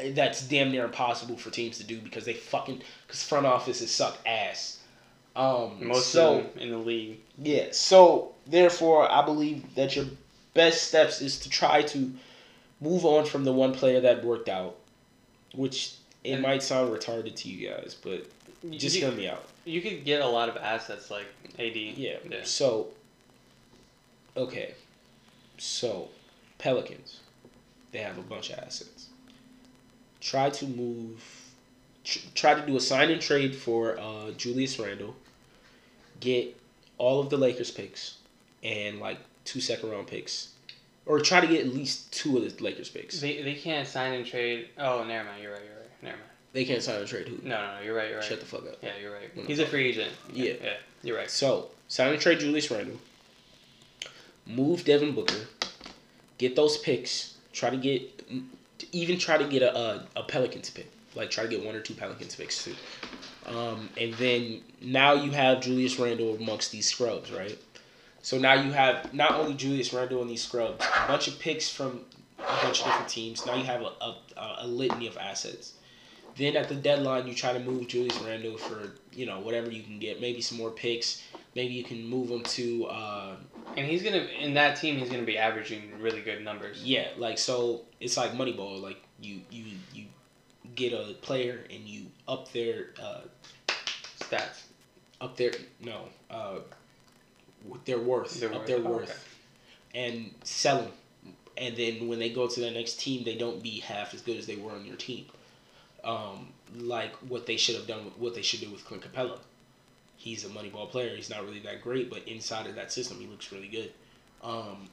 that's damn near impossible for teams to do because they fucking because front offices suck ass. Um, Most so, of them in the league. Yeah, so therefore, I believe that your best steps is to try to move on from the one player that worked out, which it And- might sound retarded to you guys, but just you, hear me out. you could get a lot of assets like A D. Yeah. Yeah. So, okay, so Pelicans, they have a bunch of assets. Try to move. Tr- try to do a sign and trade for uh, Julius Randle. Get all of the Lakers picks and like two second round picks, or try to get at least two of the Lakers picks. They, they can't sign and trade. Oh, never mind. You're right. You're right. Never mind. They can't sign and trade who? No, no, no. You're right. You're right. Shut the fuck up. Yeah, you're right. What He's the a free agent. Yeah. Yeah, you're right. So sign and trade Julius Randle. Move Devin Booker. Get those picks. Try to get even try to get a a, a Pelicans pick. Like try to get one or two Pelicans picks too. Um, and then now you have Julius Randle amongst these scrubs, right? So now you have not only Julius Randle and these scrubs, a bunch of picks from a bunch of different teams. Now you have a, a, a litany of assets. Then at the deadline, you try to move Julius Randle for, you know, whatever you can get. Maybe some more picks. Maybe you can move him to, uh, And he's gonna in that team. He's gonna be averaging really good numbers. yeah, like so. It's like Moneyball. Like you, you, you get a player and you up their, uh, Stats. up their no, uh, their worth, Their up worth. their Oh, worth, and sell them. And then when they go to the next team, they don't be half as good as they were on your team. Um, like what they should have done, with, what they should do with Clint Capella. He's a Moneyball player. He's not really that great, but inside of that system, he looks really good. Um,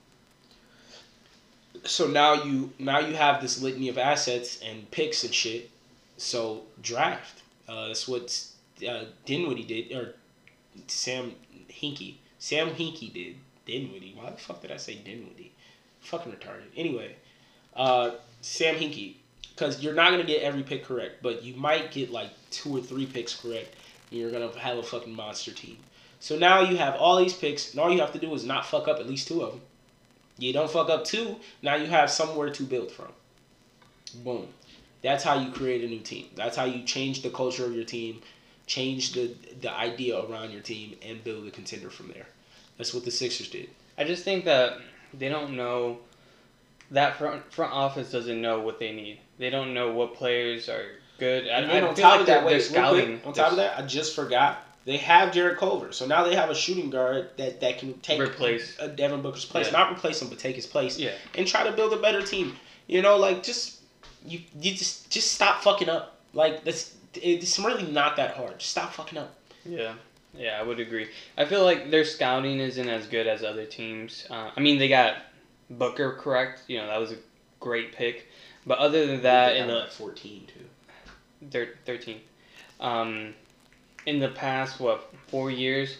so now you now you have this litany of assets and picks and shit. So draft. Uh, that's what uh, Dinwiddie did, or Sam Hinkie. Sam Hinkie did. Dinwiddie. Why the fuck did I say Dinwiddie? Fucking retarded. Anyway, uh, Sam Hinkie. Because you're not going to get every pick correct, but you might get like two or three picks correct, and you're going to have a fucking monster team. So now you have all these picks, and all you have to do is not fuck up at least two of them. You don't fuck up two, now you have somewhere to build from. Boom. That's how you create a new team. That's how you change the culture of your team, change the the idea around your team, and build a contender from there. That's what the Sixers did. I just think that they don't know. That front front office doesn't know what they need. They don't know what players are good. I, And then I on feel top like of they're, that, wait, they're real scouting. quick, on top of that, I just forgot they have Jared Culver, so now they have a shooting guard that, that can take Replace. a Devin Booker's place, Yeah. not replace him, but take his place, Yeah. and try to build a better team. You know, like just you you just just stop fucking up. Like that's it's really not that hard. Just stop fucking up. Yeah, yeah, I would agree. I feel like their scouting isn't as good as other teams. Uh, I mean, they got Booker correct. You know, that was a great pick. But other than that, in the fourteen too. thir- thirteen, um, in the past what four years,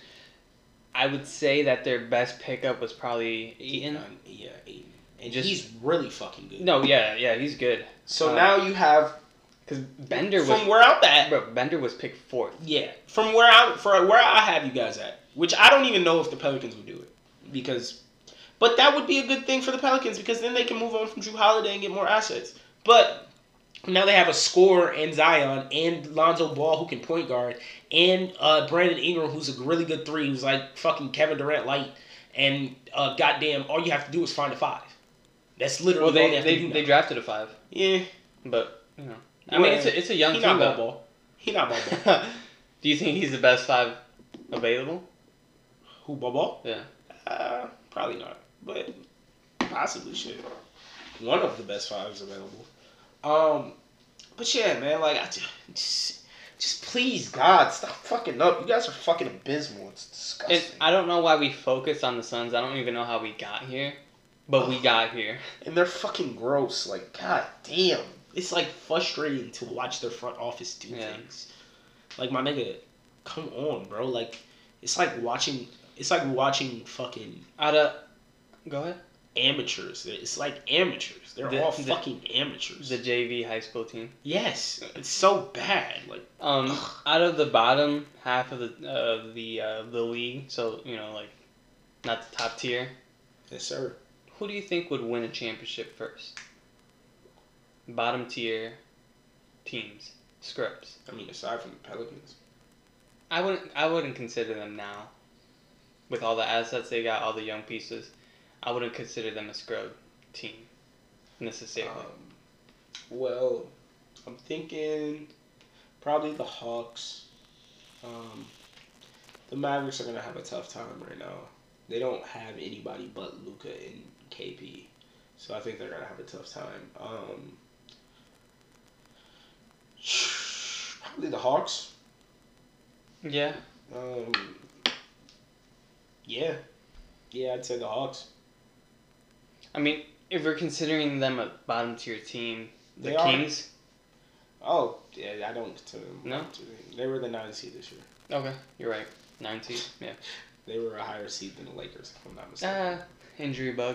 I would say that their best pickup was probably Eaton. Uh, yeah, Aiden. And Just- he's really fucking good. No, yeah, yeah, he's good. So Uh, now you have Because Bender was from where I'm at. bro, Bender was picked fourth. Yeah, from where I for where I have you guys at, which I don't even know if the Pelicans would do it, because, but that would be a good thing for the Pelicans because then they can move on from Drew Holiday and get more assets. But now they have a scorer in Zion and Lonzo Ball who can point guard and uh, Brandon Ingram who's a really good three who's like fucking Kevin Durant light, and uh, goddamn all you have to do is find a five. That's literally Well, all they they have they, to do they now. drafted a five, Yeah, but you know, I mean, it's a, it's a young he team. not ball though. ball. He not ball ball. Do you think he's the best five available? Who ball ball? Yeah. Uh, probably not, but possibly should. One of the best fives available. Um, but yeah, man, like I just, just, just please, God, stop fucking up. You guys are fucking abysmal. It's disgusting. And I don't know why we focus on the Suns. I don't even know how we got here, but we got here. And they're fucking gross. Like, God damn. It's like frustrating to watch their front office do Yeah. things. Like, my nigga, come on, bro. Like, it's like watching. It's like watching fucking Out of, go ahead. amateurs. It's like amateurs. They're The- all the- fucking amateurs. The J V high school team. Yes, it's so bad. Like, Um, out of the bottom half of the uh, the uh, the league, so you know, like, not the top tier. yes, sir. Who do you think would win a championship first? Bottom tier teams, scrubs. I mean, aside from the Pelicans. I wouldn't. I wouldn't consider them now. With all the assets they got, all the young pieces, I wouldn't consider them a scrub team necessarily. Um, well, I'm thinking probably the Hawks. Um, the Mavericks are gonna have a tough time right now. They don't have anybody but Luka and K P, so I think they're gonna have a tough time. Um, probably the Hawks. yeah. Um, yeah, yeah, I'd say the Hawks. I mean, if we're considering them a bottom tier team, the They are. Kings. Oh, yeah, I don't consider them. No? They were the ninth seed this year. Okay, you're right. Nine seed. Yeah. They were a higher seed than the Lakers, if I'm not mistaken. Ah, injury bug.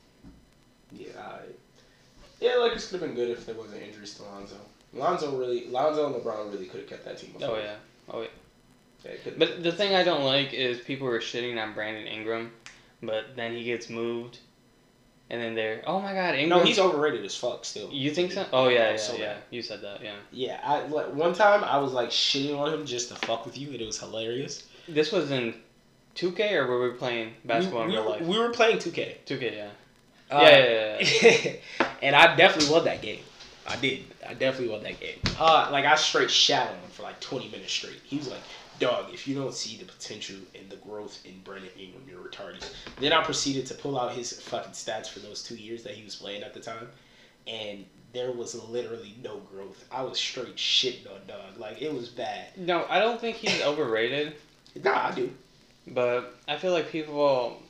Yeah, I, yeah, Lakers could have been good if there wasn't injuries to Lonzo. Lonzo really, Lonzo and LeBron really could have kept that team afloat. Oh yeah. Oh yeah. They could've But kept the that thing team I don't like is people were shitting on Brandon Ingram, but then he gets moved, and then they're oh my god, afloat. Ingram. No, he's overrated as fuck still. You think so? Oh yeah, yeah, So yeah. bad. You said that, yeah. Yeah, I like, one time I was like shitting on him just to fuck with you, and it was hilarious. This was in two K or were we playing basketball we, in real we, life? We were playing two K. two K, yeah. Uh, yeah, yeah, yeah, yeah. and I definitely won that game. I did. I definitely won that game. Uh, like I straight shot on him for like twenty minutes straight. He was like, "Dog, if you don't see the potential and the growth in Brandon Ingram, you're retarded." Then I proceeded to pull out his fucking stats for those two years that he was playing at the time, and there was literally no growth. I was straight shitting on dog. Like it was bad. No, I don't think he's overrated, Nah, I do. but I feel like people,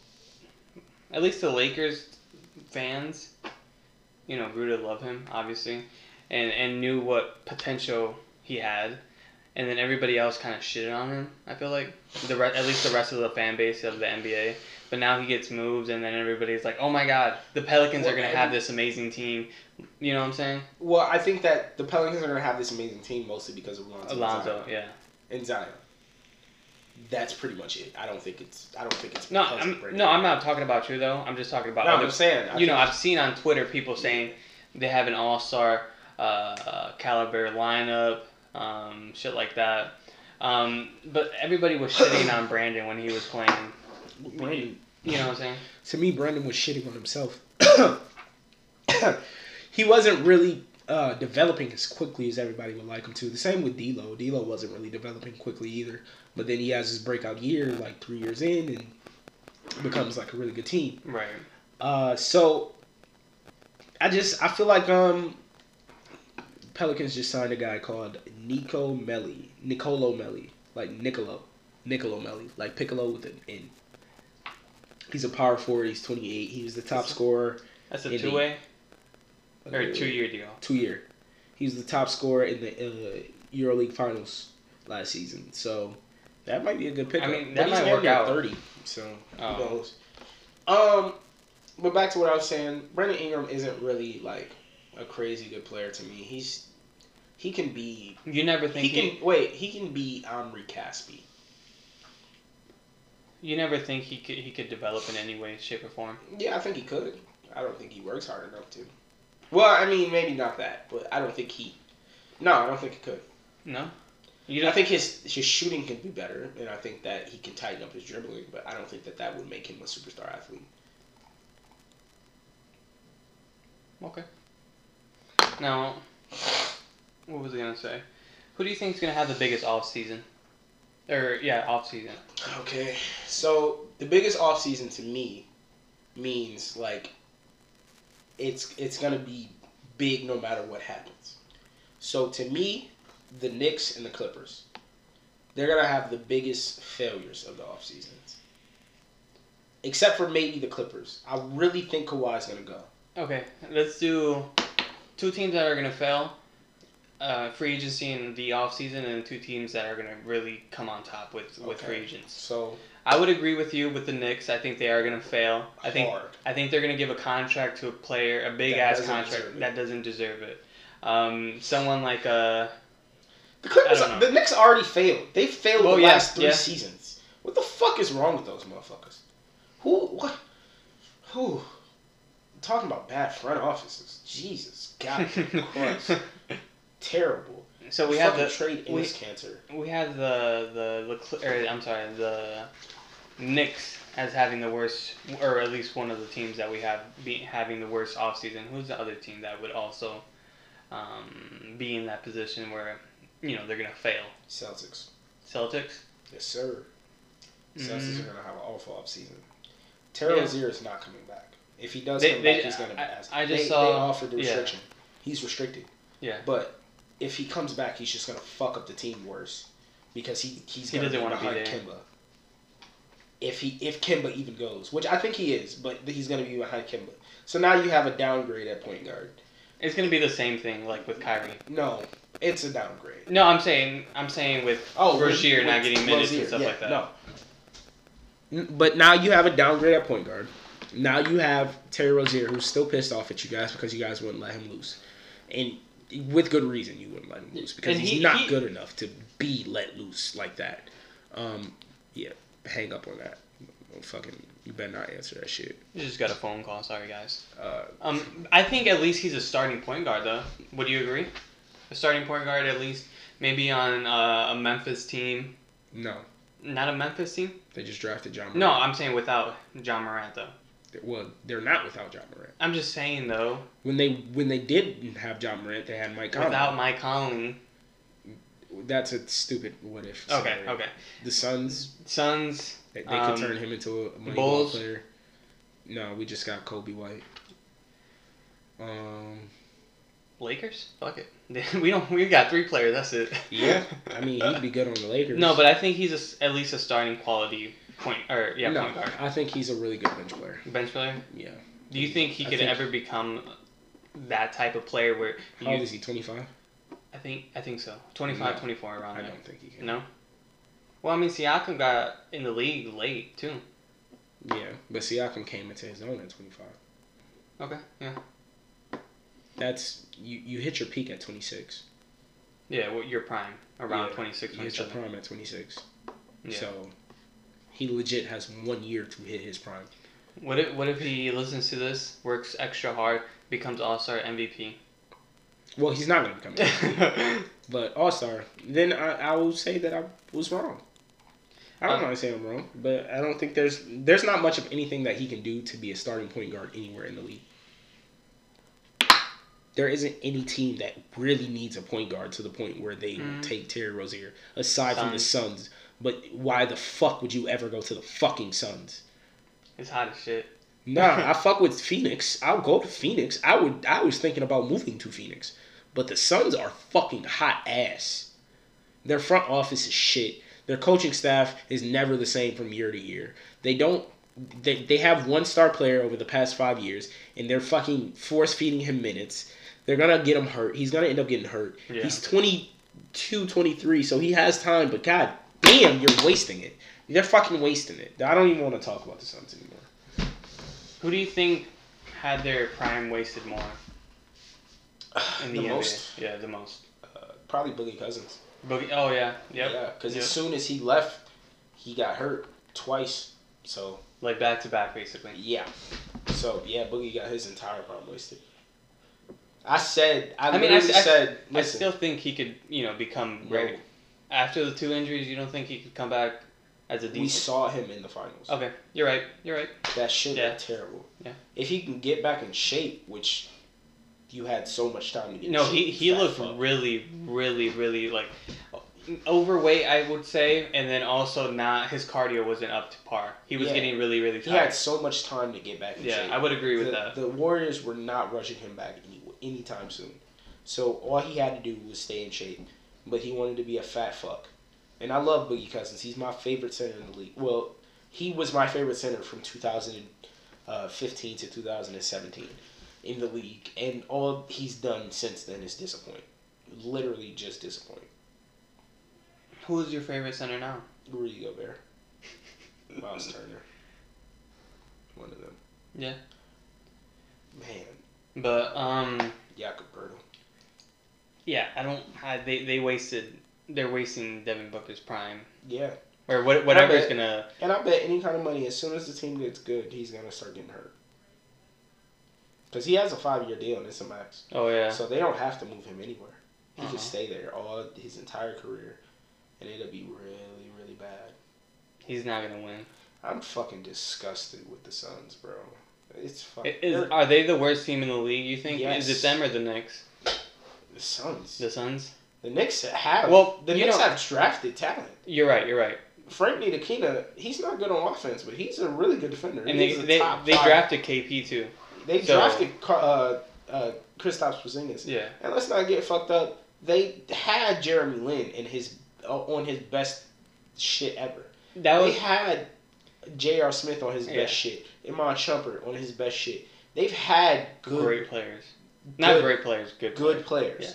at least the Lakers fans, you know, grew to love him, obviously, and, and knew what potential he had. And then everybody else kind of shitted on him, I feel like. the re- At least the rest of the fan base of the N B A. But now he gets moved, and then everybody's like, oh my god, the Pelicans Well, are going to every- have this amazing team. You know what I'm saying? Well, I think that the Pelicans are gonna have this amazing team mostly because of Lonzo. and Alonzo, Zion. yeah. And Zion. That's pretty much it. I don't think it's. I don't think it's. No, because of I'm, Brandon. no, I'm not talking about you, though. I'm just talking about No, other I'm saying. I you know, think- I've seen on Twitter people saying they have an all-star uh, uh, caliber lineup, um, shit like that. Um, but everybody was shitting on Brandon when he was playing. Brandon. You know what I'm saying? To me, Brandon was shitting on himself. He wasn't really uh, developing as quickly as everybody would like him to. The same with D'Lo. D'Lo wasn't really developing quickly either. But then he has his breakout year, like three years in, and becomes like a really good team. Right. Uh, so I just I feel like um Pelicans just signed a guy called Nico Melli, Nicolo Melli, like Nicolo, Nicolo Melli, like Piccolo with an N. He's a power forward. He's twenty-eight. He was the top scorer. That's a in the- two-way or a two-year deal. Two year. He was the top scorer in the uh, EuroLeague Finals last season. So that might be a good pickup. I mean, But that he's might damn work near out. thirty. So Oh. who knows? Um, but back to what I was saying. Brandon Ingram isn't really like a crazy good player to me. He's he can be You never think he he, can wait he can be Omri Caspi. you never think he could he could develop in any way, shape, or form. Yeah, I think he could. I don't think he works hard enough to. Well, I mean, maybe not that, but I don't think he. No, I don't think he could. No. You I don't think his his shooting can be better, and I think that he can tighten up his dribbling, but I don't think that that would make him a superstar athlete. Okay. Now, what was I gonna say? Who do you think is gonna have the biggest off season? Or yeah, off season. Okay, so the biggest offseason to me means like it's it's gonna be big no matter what happens. So to me, the Knicks and the Clippers, they're gonna have the biggest failures of the off seasons. Except for maybe the Clippers. I really think Kawhi's gonna go. Okay, let's do two teams that are gonna fail, uh, free agency in the off season, and two teams that are gonna really come on top with, with Okay. free agents. So I would agree with you with the Knicks. I think they are gonna fail. I think hard. I think they're gonna give a contract to a player, a big That ass doesn't contract deserve it. that doesn't deserve it. Um, someone like uh The Clippers, I don't know. the Knicks already failed. They failed Well, the yeah, last three yeah. seasons. What the fuck is wrong with those motherfuckers? Who? What? Who? I'm talking about bad front offices. Jesus God Christ. terrible. So we have Fucking the trade we, Enes Cancer. we have the the the or, I'm sorry the Knicks as having the worst, or at least one of the teams that we have be, having the worst offseason. Who's the other team that would also um, be in that position where you know they're gonna fail? Celtics. Celtics. Yes, sir. Mm-hmm. Celtics are gonna have an awful offseason. Terry Yeah. Rozier is not coming back. If he does They- come they- back, he's gonna be I- asked. I just they, saw- they offered the yeah. restriction. He's restricted. Yeah. But if he comes back, he's just gonna fuck up the team worse because he he's He gonna doesn't be wanna be behind there. Kimba. If he if Kimba even goes, which I think he is, but he's gonna be behind Kimba. So now you have a downgrade at point guard. It's gonna be the same thing like with Kyrie. No, it's a downgrade. No, I'm saying I'm saying with Oh, Rozier with- not with getting minutes Rozier, and stuff yeah, like that. No. N- But now you have a downgrade at point guard. Now you have Terry Rozier, who's still pissed off at you guys because you guys wouldn't let him loose, and with good reason you wouldn't let him loose because And he's he- not he- good enough to be let loose like that. Um, yeah, hang up on that. Don't fucking, you better not answer that shit. You just got a phone call. Sorry, guys. Uh, Um, I think at least he's a starting point guard, though. Would you agree? A starting point guard, at least, maybe on uh, a Memphis team. no, Not a Memphis team. they just drafted John Morant. No, I'm saying without John Morant, though. Well, they're not without John Morant. I'm just saying though, When they when they did have John Morant, they had Mike Conley. without Mike Conley. That's a stupid what if. Okay, scenario. okay. The Suns, Suns. they, they Um, could turn him into a Moneyball Bulls. player. No, we just got Kobe White. Um, Lakers. Fuck it. We don't. We got three players. That's it. yeah, I mean he'd be good on the Lakers. No, but I think he's a s at least a starting quality point or yeah no, point guard. I think he's a really good bench player. Bench player. Yeah. Do you think he I could think- ever become that type of player where How old you, is he? twenty-five? I think I think so. twenty-five, No, twenty-four around I there. don't think he can. No. Well, I mean, Siakam got in the league late too. Yeah, but Siakam came into his own at twenty-five. Okay. Yeah. That's you. You hit your peak at twenty-six. Yeah. What your prime around Yeah, twenty-six, You hit your twenty-seven. prime at twenty-six. Yeah. So he legit has one year to hit his prime. What if what if he listens to this, works extra hard, becomes All Star M V P? Well, he's not going to become M V P, but All Star. Then I, I will say that I was wrong. I don't Uh, want to say I'm wrong, but I don't think there's there's not much of anything that he can do to be a starting point guard anywhere in the league. There isn't any team that really needs a point guard to the point where they Mm. will take Terry Rozier, aside from the Suns. Suns. But why the fuck would you ever go to the fucking Suns? It's hot as shit. Nah, I fuck with Phoenix. I'll go to Phoenix. I would. I was thinking about moving to Phoenix, but the Suns are fucking hot ass. Their front office is shit. Their coaching staff is never the same from year to year. They don't. They they have one star player over the past five years, and they're fucking force feeding him minutes. They're gonna get him hurt. He's gonna end up getting hurt. Yeah. He's twenty-two, twenty-three, so he has time. But god damn, you're wasting it. They're fucking wasting it. I don't even want to talk about the Suns anymore. Who do you think had their prime wasted more in the, The N B A? most? Yeah, the most. Uh, probably Boogie Cousins. Boogie. Oh yeah. Yep. Yeah, because Yep. as soon as he left, he got hurt twice. So Like back to back, basically. yeah, so yeah, Boogie got his entire prime wasted. I said, I, I mean, I, literally I, said, I listen, still think he could, you know, become no, ready. After the two injuries, you don't think he could come back as a we decent? saw him in the finals. Okay, you're right. You're right. That shit Yeah. was terrible. Yeah. If he can get back in shape, which you had so much time to get. No, in he shape, he fat looked fuck. really, really, really like overweight, I would say, and then also not his cardio wasn't up to par. He was Yeah. getting really, really He tired. had so much time to get back in Yeah, shape. I would agree with the, that. The Warriors were not rushing him back any anytime soon. So all he had to do was stay in shape. But he wanted to be a fat fuck. And I love Boogie Cousins. He's my favorite center in the league. Well, he was my favorite center from two thousand fifteen to two thousand seventeen in the league. And all he's done since then is disappoint. Literally just disappoint. Who is your favorite center now? Rudy Gobert. Miles Turner. One of them. Yeah. Man. But um, Jakob Pertl. yeah, I don't. I, they they wasted. They're wasting Devin Booker's prime, Yeah. or what, whatever's bet. gonna. And I bet any kind of money, as soon as the team gets good, he's going to start getting hurt. Because he has a five-year deal and it's a max. Oh yeah. So they don't have to move him anywhere. He Uh-huh. could stay there all his entire career, and it'll be really, really bad. He's not gonna win. I'm fucking disgusted with the Suns, bro. It's fucking. I- Is, are they the worst team in the league? You think? Yes. Is it them or the Knicks? the Suns. The Suns. The Knicks have. Well, the you Knicks know- have drafted talent. You're right. You're right. Frank Ntilikina, he's not good on offense, but he's a really good defender. And they He's a they, top they five. drafted K P too. They so- drafted Car- uh, uh, Kristaps Porzingis. Yeah. And let's not get fucked up. They had Jeremy Lin in his uh, on his best shit ever. That was They had J R. Smith on his Yeah. best shit. Iman Shumpert on his best shit. They've had good, great players. Not good- great players. Good. good players. players.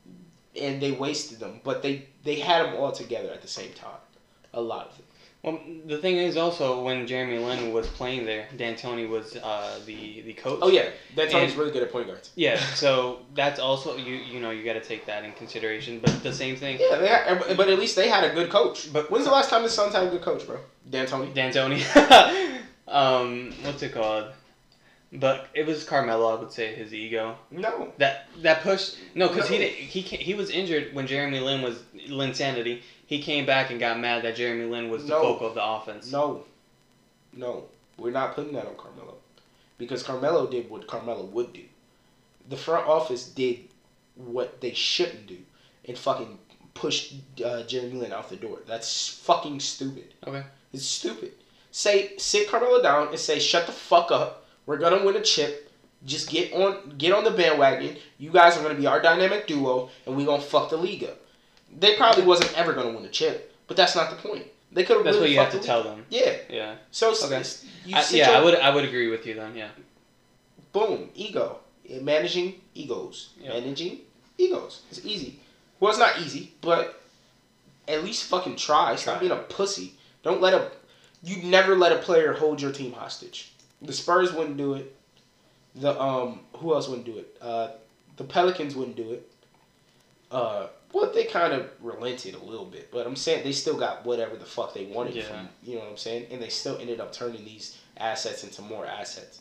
And they wasted them, but they they had them all together at the same time. A lot of them. Well, the thing is also when Jeremy Lin was playing there, D'Antoni was uh, the the coach. Oh yeah, D'Antoni's And- really good at point guards. Yeah, so that's also you you know you got to take that in consideration. But the same thing, Yeah, they had, but at least they had a good coach. But- When's the last time the Suns had a good coach, bro? D'Antoni. D'Antoni. um, what's it called? But it was Carmelo. I would say his ego No. that that push. No, because No. he didn't- he ca- he was injured when Jeremy Lin was Linsanity. He came back and got mad that Jeremy Lin was the No. focal of the offense. No. No. We're not putting that on Carmelo. Because Carmelo did what Carmelo would do. The front office did what they shouldn't do and fucking pushed uh, Jeremy Lin out the door. That's fucking stupid. Okay. It's stupid. Say sit Carmelo down and say shut the fuck up. We're gonna win a chip. Just get on get on the bandwagon. You guys are gonna be our dynamic duo and we gonna fuck the league up. They probably wasn't ever gonna win a chip, but that's not the point. They could have That's really what you have fucked to the league. tell them. Yeah. Yeah. So Okay. s- you I, sit yeah, your- I would I would agree with you then. Yeah. Boom, ego. Managing egos. Yep. Managing egos. It's easy. Well, it's not easy, but at least fucking try. Stop Try. being a pussy. Don't let a. You never let a player hold your team hostage. The Spurs wouldn't do it. The um, who else wouldn't do it? Uh, the Pelicans wouldn't do it. Uh, well, they kind of relented a little bit, but I'm saying they still got whatever the fuck they wanted Yeah. from. You know what I'm saying? And they still ended up turning these assets into more assets.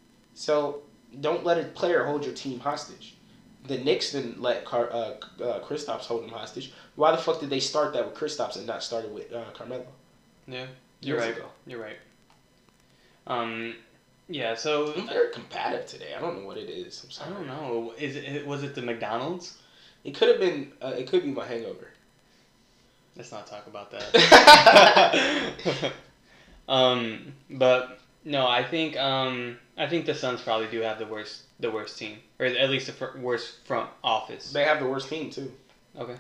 So don't let a player hold your team hostage. The Knicks didn't let Car- uh, uh, Kristaps hold them hostage. Why the fuck did they start that with Kristaps and not start it with uh, Carmelo? Yeah. You're Years right. ago. You're right. Um, yeah. So I'm very combative today. I don't know what it is. I'm I sorry. don't know. Is it was it the McDonald's? It could have been. Uh, it could be my hangover. Let's not talk about that. um, but no, I think um, I think the Suns probably do have the worst the worst team, or at least the fr- worst front office. They have the worst team too. Okay.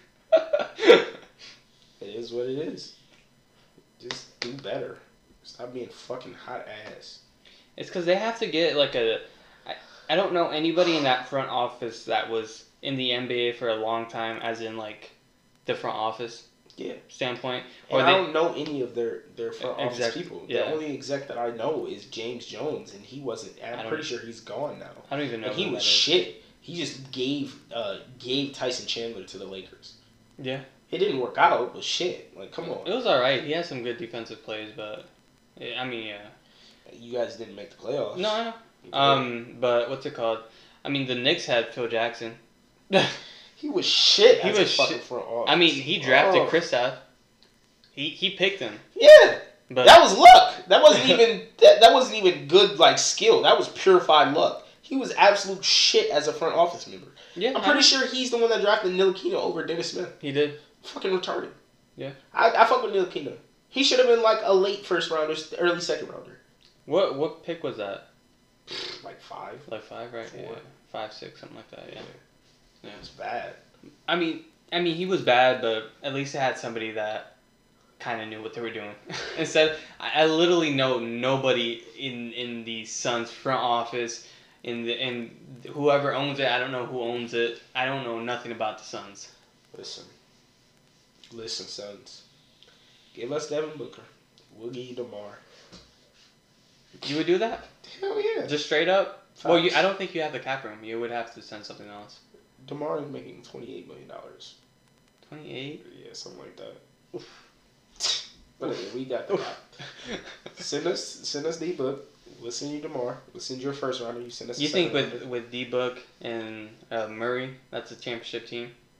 It is what it is. Just do better. Stop being fucking hot ass. It's because they have to get like a. I, I don't know anybody in that front office that was in the N B A for a long time, as in like the front office Yeah. standpoint. And Or I they, don't know any of their, their front office Exec- people. yeah. The only exec that I know is James Jones, and he wasn't. I I'm don't- pretty sure he's gone now. I don't even know. And he who was that is. shit. He just gave uh, gave Tyson Chandler to the Lakers. Yeah, It didn't work out, but shit. Like, come it on. was all right. He had some good defensive plays, but yeah, I mean, yeah. You guys didn't make the playoffs. No, I know. You did. Um, but what's it called? I mean, the Knicks had Phil Jackson. He was shit. He as was a fucking shit. front office. I mean, he drafted Oh. Kristaps. He he picked him, Yeah. but That was luck. That wasn't even that, that wasn't even good like skill. That was purified luck. He was absolute shit as a front office member. yeah, I'm I- pretty sure he's the one that drafted Ntilikina over Dennis Smith. he did. Fucking retarded. Yeah. I, I fuck with Ntilikina. He should have been like a late first rounder, early second rounder. What what pick was that? Like five. Like five, right? Four. Yeah, five, six, something like that. Yeah. Yeah. It's bad. I mean, I mean, he was bad, but at least they had somebody that kind of knew what they were doing. Instead, I, I literally know nobody in in the Suns front office, in the in whoever owns it. I don't know who owns it. I don't know nothing about the Suns. Listen. Listen, Suns. Give us Devin Booker. We'll give you DeMar. You would do that? Hell yeah. Just straight up? Well, you, Facts. I don't think you have the cap room. You would have to send something else. DeMar is making twenty-eight million dollars. twenty-eight? Yeah, something like that. But yeah, we got the cap. Send us, send us the book. We'll send you DeMar. We'll send you a first rounder. You send us. You a think second with rounder. with D Book and uh, Murray, that's a championship team?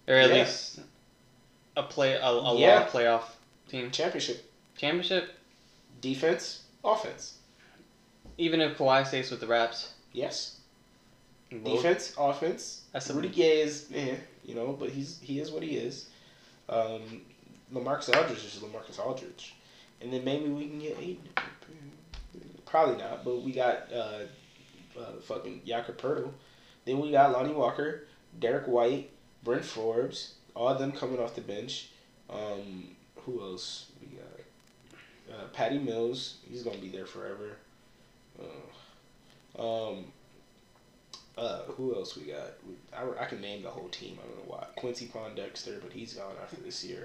or at Yeah. least a play a, a Yeah. long playoff team Championship. championship. Defense, offense. Even if Kawhi stays with the Raps, Yes. Well, Defense, offense. That's a Rudy Gay is, eh, you know, but he's he is what he is. Um, LaMarcus Aldridge is LaMarcus Aldridge, and then maybe we can get Aiden. Probably not, but we got uh, uh, fucking Jakob Poeltl. Then we got Lonnie Walker, Derek White, Brent Forbes, all of them coming off the bench. Um, who else? We got uh, Patty Mills. He's gonna be there forever. Uh, um. Uh, who else we got? I, I can name the whole team. I don't know why. Quincy Pondexter, but he's gone after this year.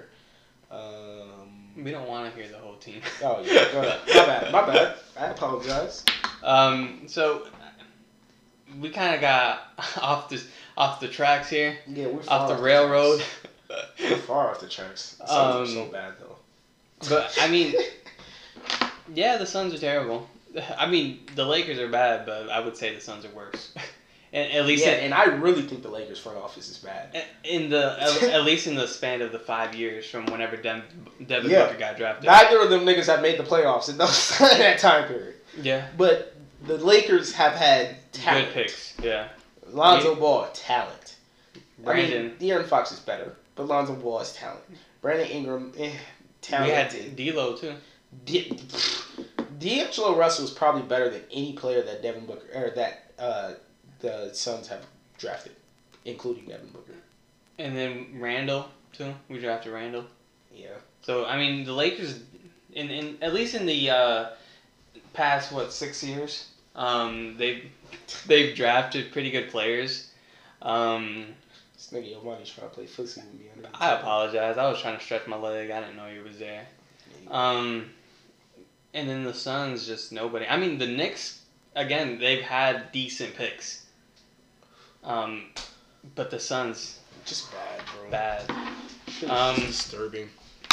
Um, we don't want to hear the whole team. oh yeah, go ahead. my bad. My bad. I apologize. Um, so we kind of got off the off the tracks here, Yeah, we're far off the off railroad. tracks. We're far off the tracks. The Um, Suns are so bad though. But I mean, yeah, the Suns are terrible. I mean, the Lakers are bad, but I would say the Suns are worse. And at least yeah, in, and I really think the Lakers front office is bad. in the at, at least in the span of the five years from whenever Dem, Devin Yeah. Booker got drafted. Neither of them niggas have made the playoffs in those in that time period. Yeah, But the Lakers have had talent. good picks. Yeah, Lonzo Ball, talent. Brandon. I mean, De'Aaron Fox is better, but Lonzo Ball is talent. Brandon Ingram, eh, we had talented. D'Lo too. D- D'Angelo Russell is probably better than any player that Devin Booker or that uh, the Suns have drafted, including Devin Booker. And then Randall too. We drafted Randall. Yeah. So I mean, the Lakers, in, in at least in the uh, past what six years, um, they've they've drafted pretty good players. Um, This nigga Giovanni's trying to play footsie with me. under the I table. apologize. I was trying to stretch my leg. I didn't know he was there. Um, and then the Suns, just nobody. I mean, the Knicks, again, they've had decent picks. Um, but the Suns, Just bad, bro. bad. It's Um, disturbing.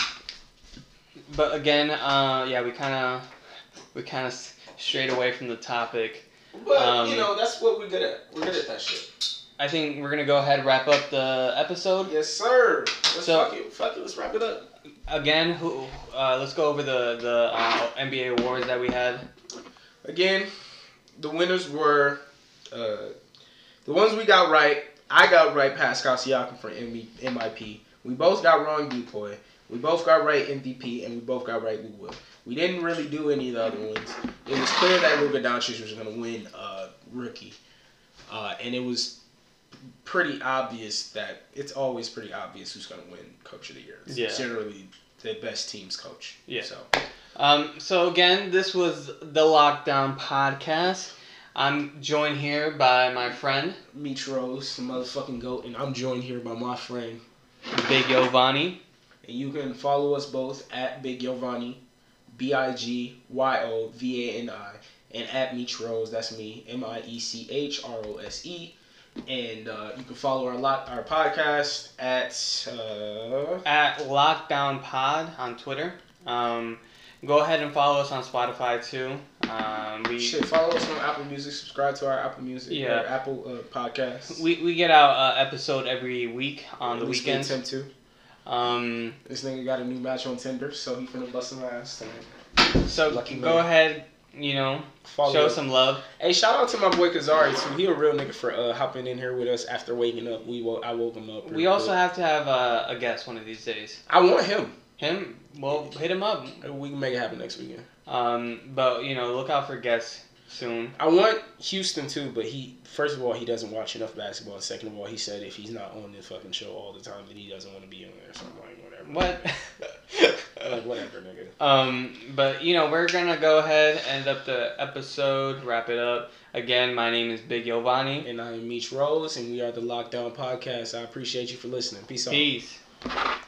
But again, uh, yeah, we kind of we kind of strayed away from the topic. But um, you know, that's what we're good at. We're good at that shit. I think we're gonna go ahead and wrap up the episode. Yes, sir. Let's So- fuck it. Fuck it. Let's wrap it up. Again, who? Uh, let's go over the the uh, N B A awards that we had. Again, the winners were uh, the ones we got right. I got right Pascal Siakam for M I P. We both got wrong Dupoy. We both got right M V P, and we both got right Lou Will. We didn't really do any of the other ones. It was clear that Luka Doncic was going to win uh, rookie, uh, and it was pretty obvious that it's always pretty obvious who's going to win Coach of the Year. It's Yeah. generally the best team's coach. Yeah. So Um, so again, this was the Lockdown Podcast. I'm joined here by my friend Meech Rose, the motherfucking goat, and I'm joined here by my friend. Big Giovanni. And you can follow us both at Big Giovanni, B I G Y O V A N I, and at Meech Rose, that's me, M I E C H R O S E. And uh, you can follow our lot, our podcast at uh, At Lockdown Pod on Twitter. Um, go ahead and follow us on Spotify too. Um, we shit. Follow us on Apple Music. Subscribe to our Apple Music, Yeah. or Apple uh, podcast. we we get out an episode every week on the At least we weekends. attempt to. Um, This nigga got a new match on Tinder, so he finna bust some ass tonight. so Lucky go man. ahead, you know, Follow show us. some love. Hey, shout out to my boy Kazari too. He a real nigga for uh, hopping in here with us after waking up. We woke, I woke him up. We real also quick. have to have a, a guest one of these days. I want him. Him, well, hit him up. We can make it happen next weekend. Um, but you know, look out for guests soon. I want Houston too, but he first of all he doesn't watch enough basketball. And second of all, he said if he's not on the fucking show all the time, then he doesn't want to be on there. So I'm like, whatever. What? Like, whatever, nigga. um, but you know, we're gonna go ahead, end up the episode, wrap it up. Again, my name is Big Giovanni. And I am Meech Rose, and we are the Lockdown Podcast. I appreciate you for listening. Peace out. Peace.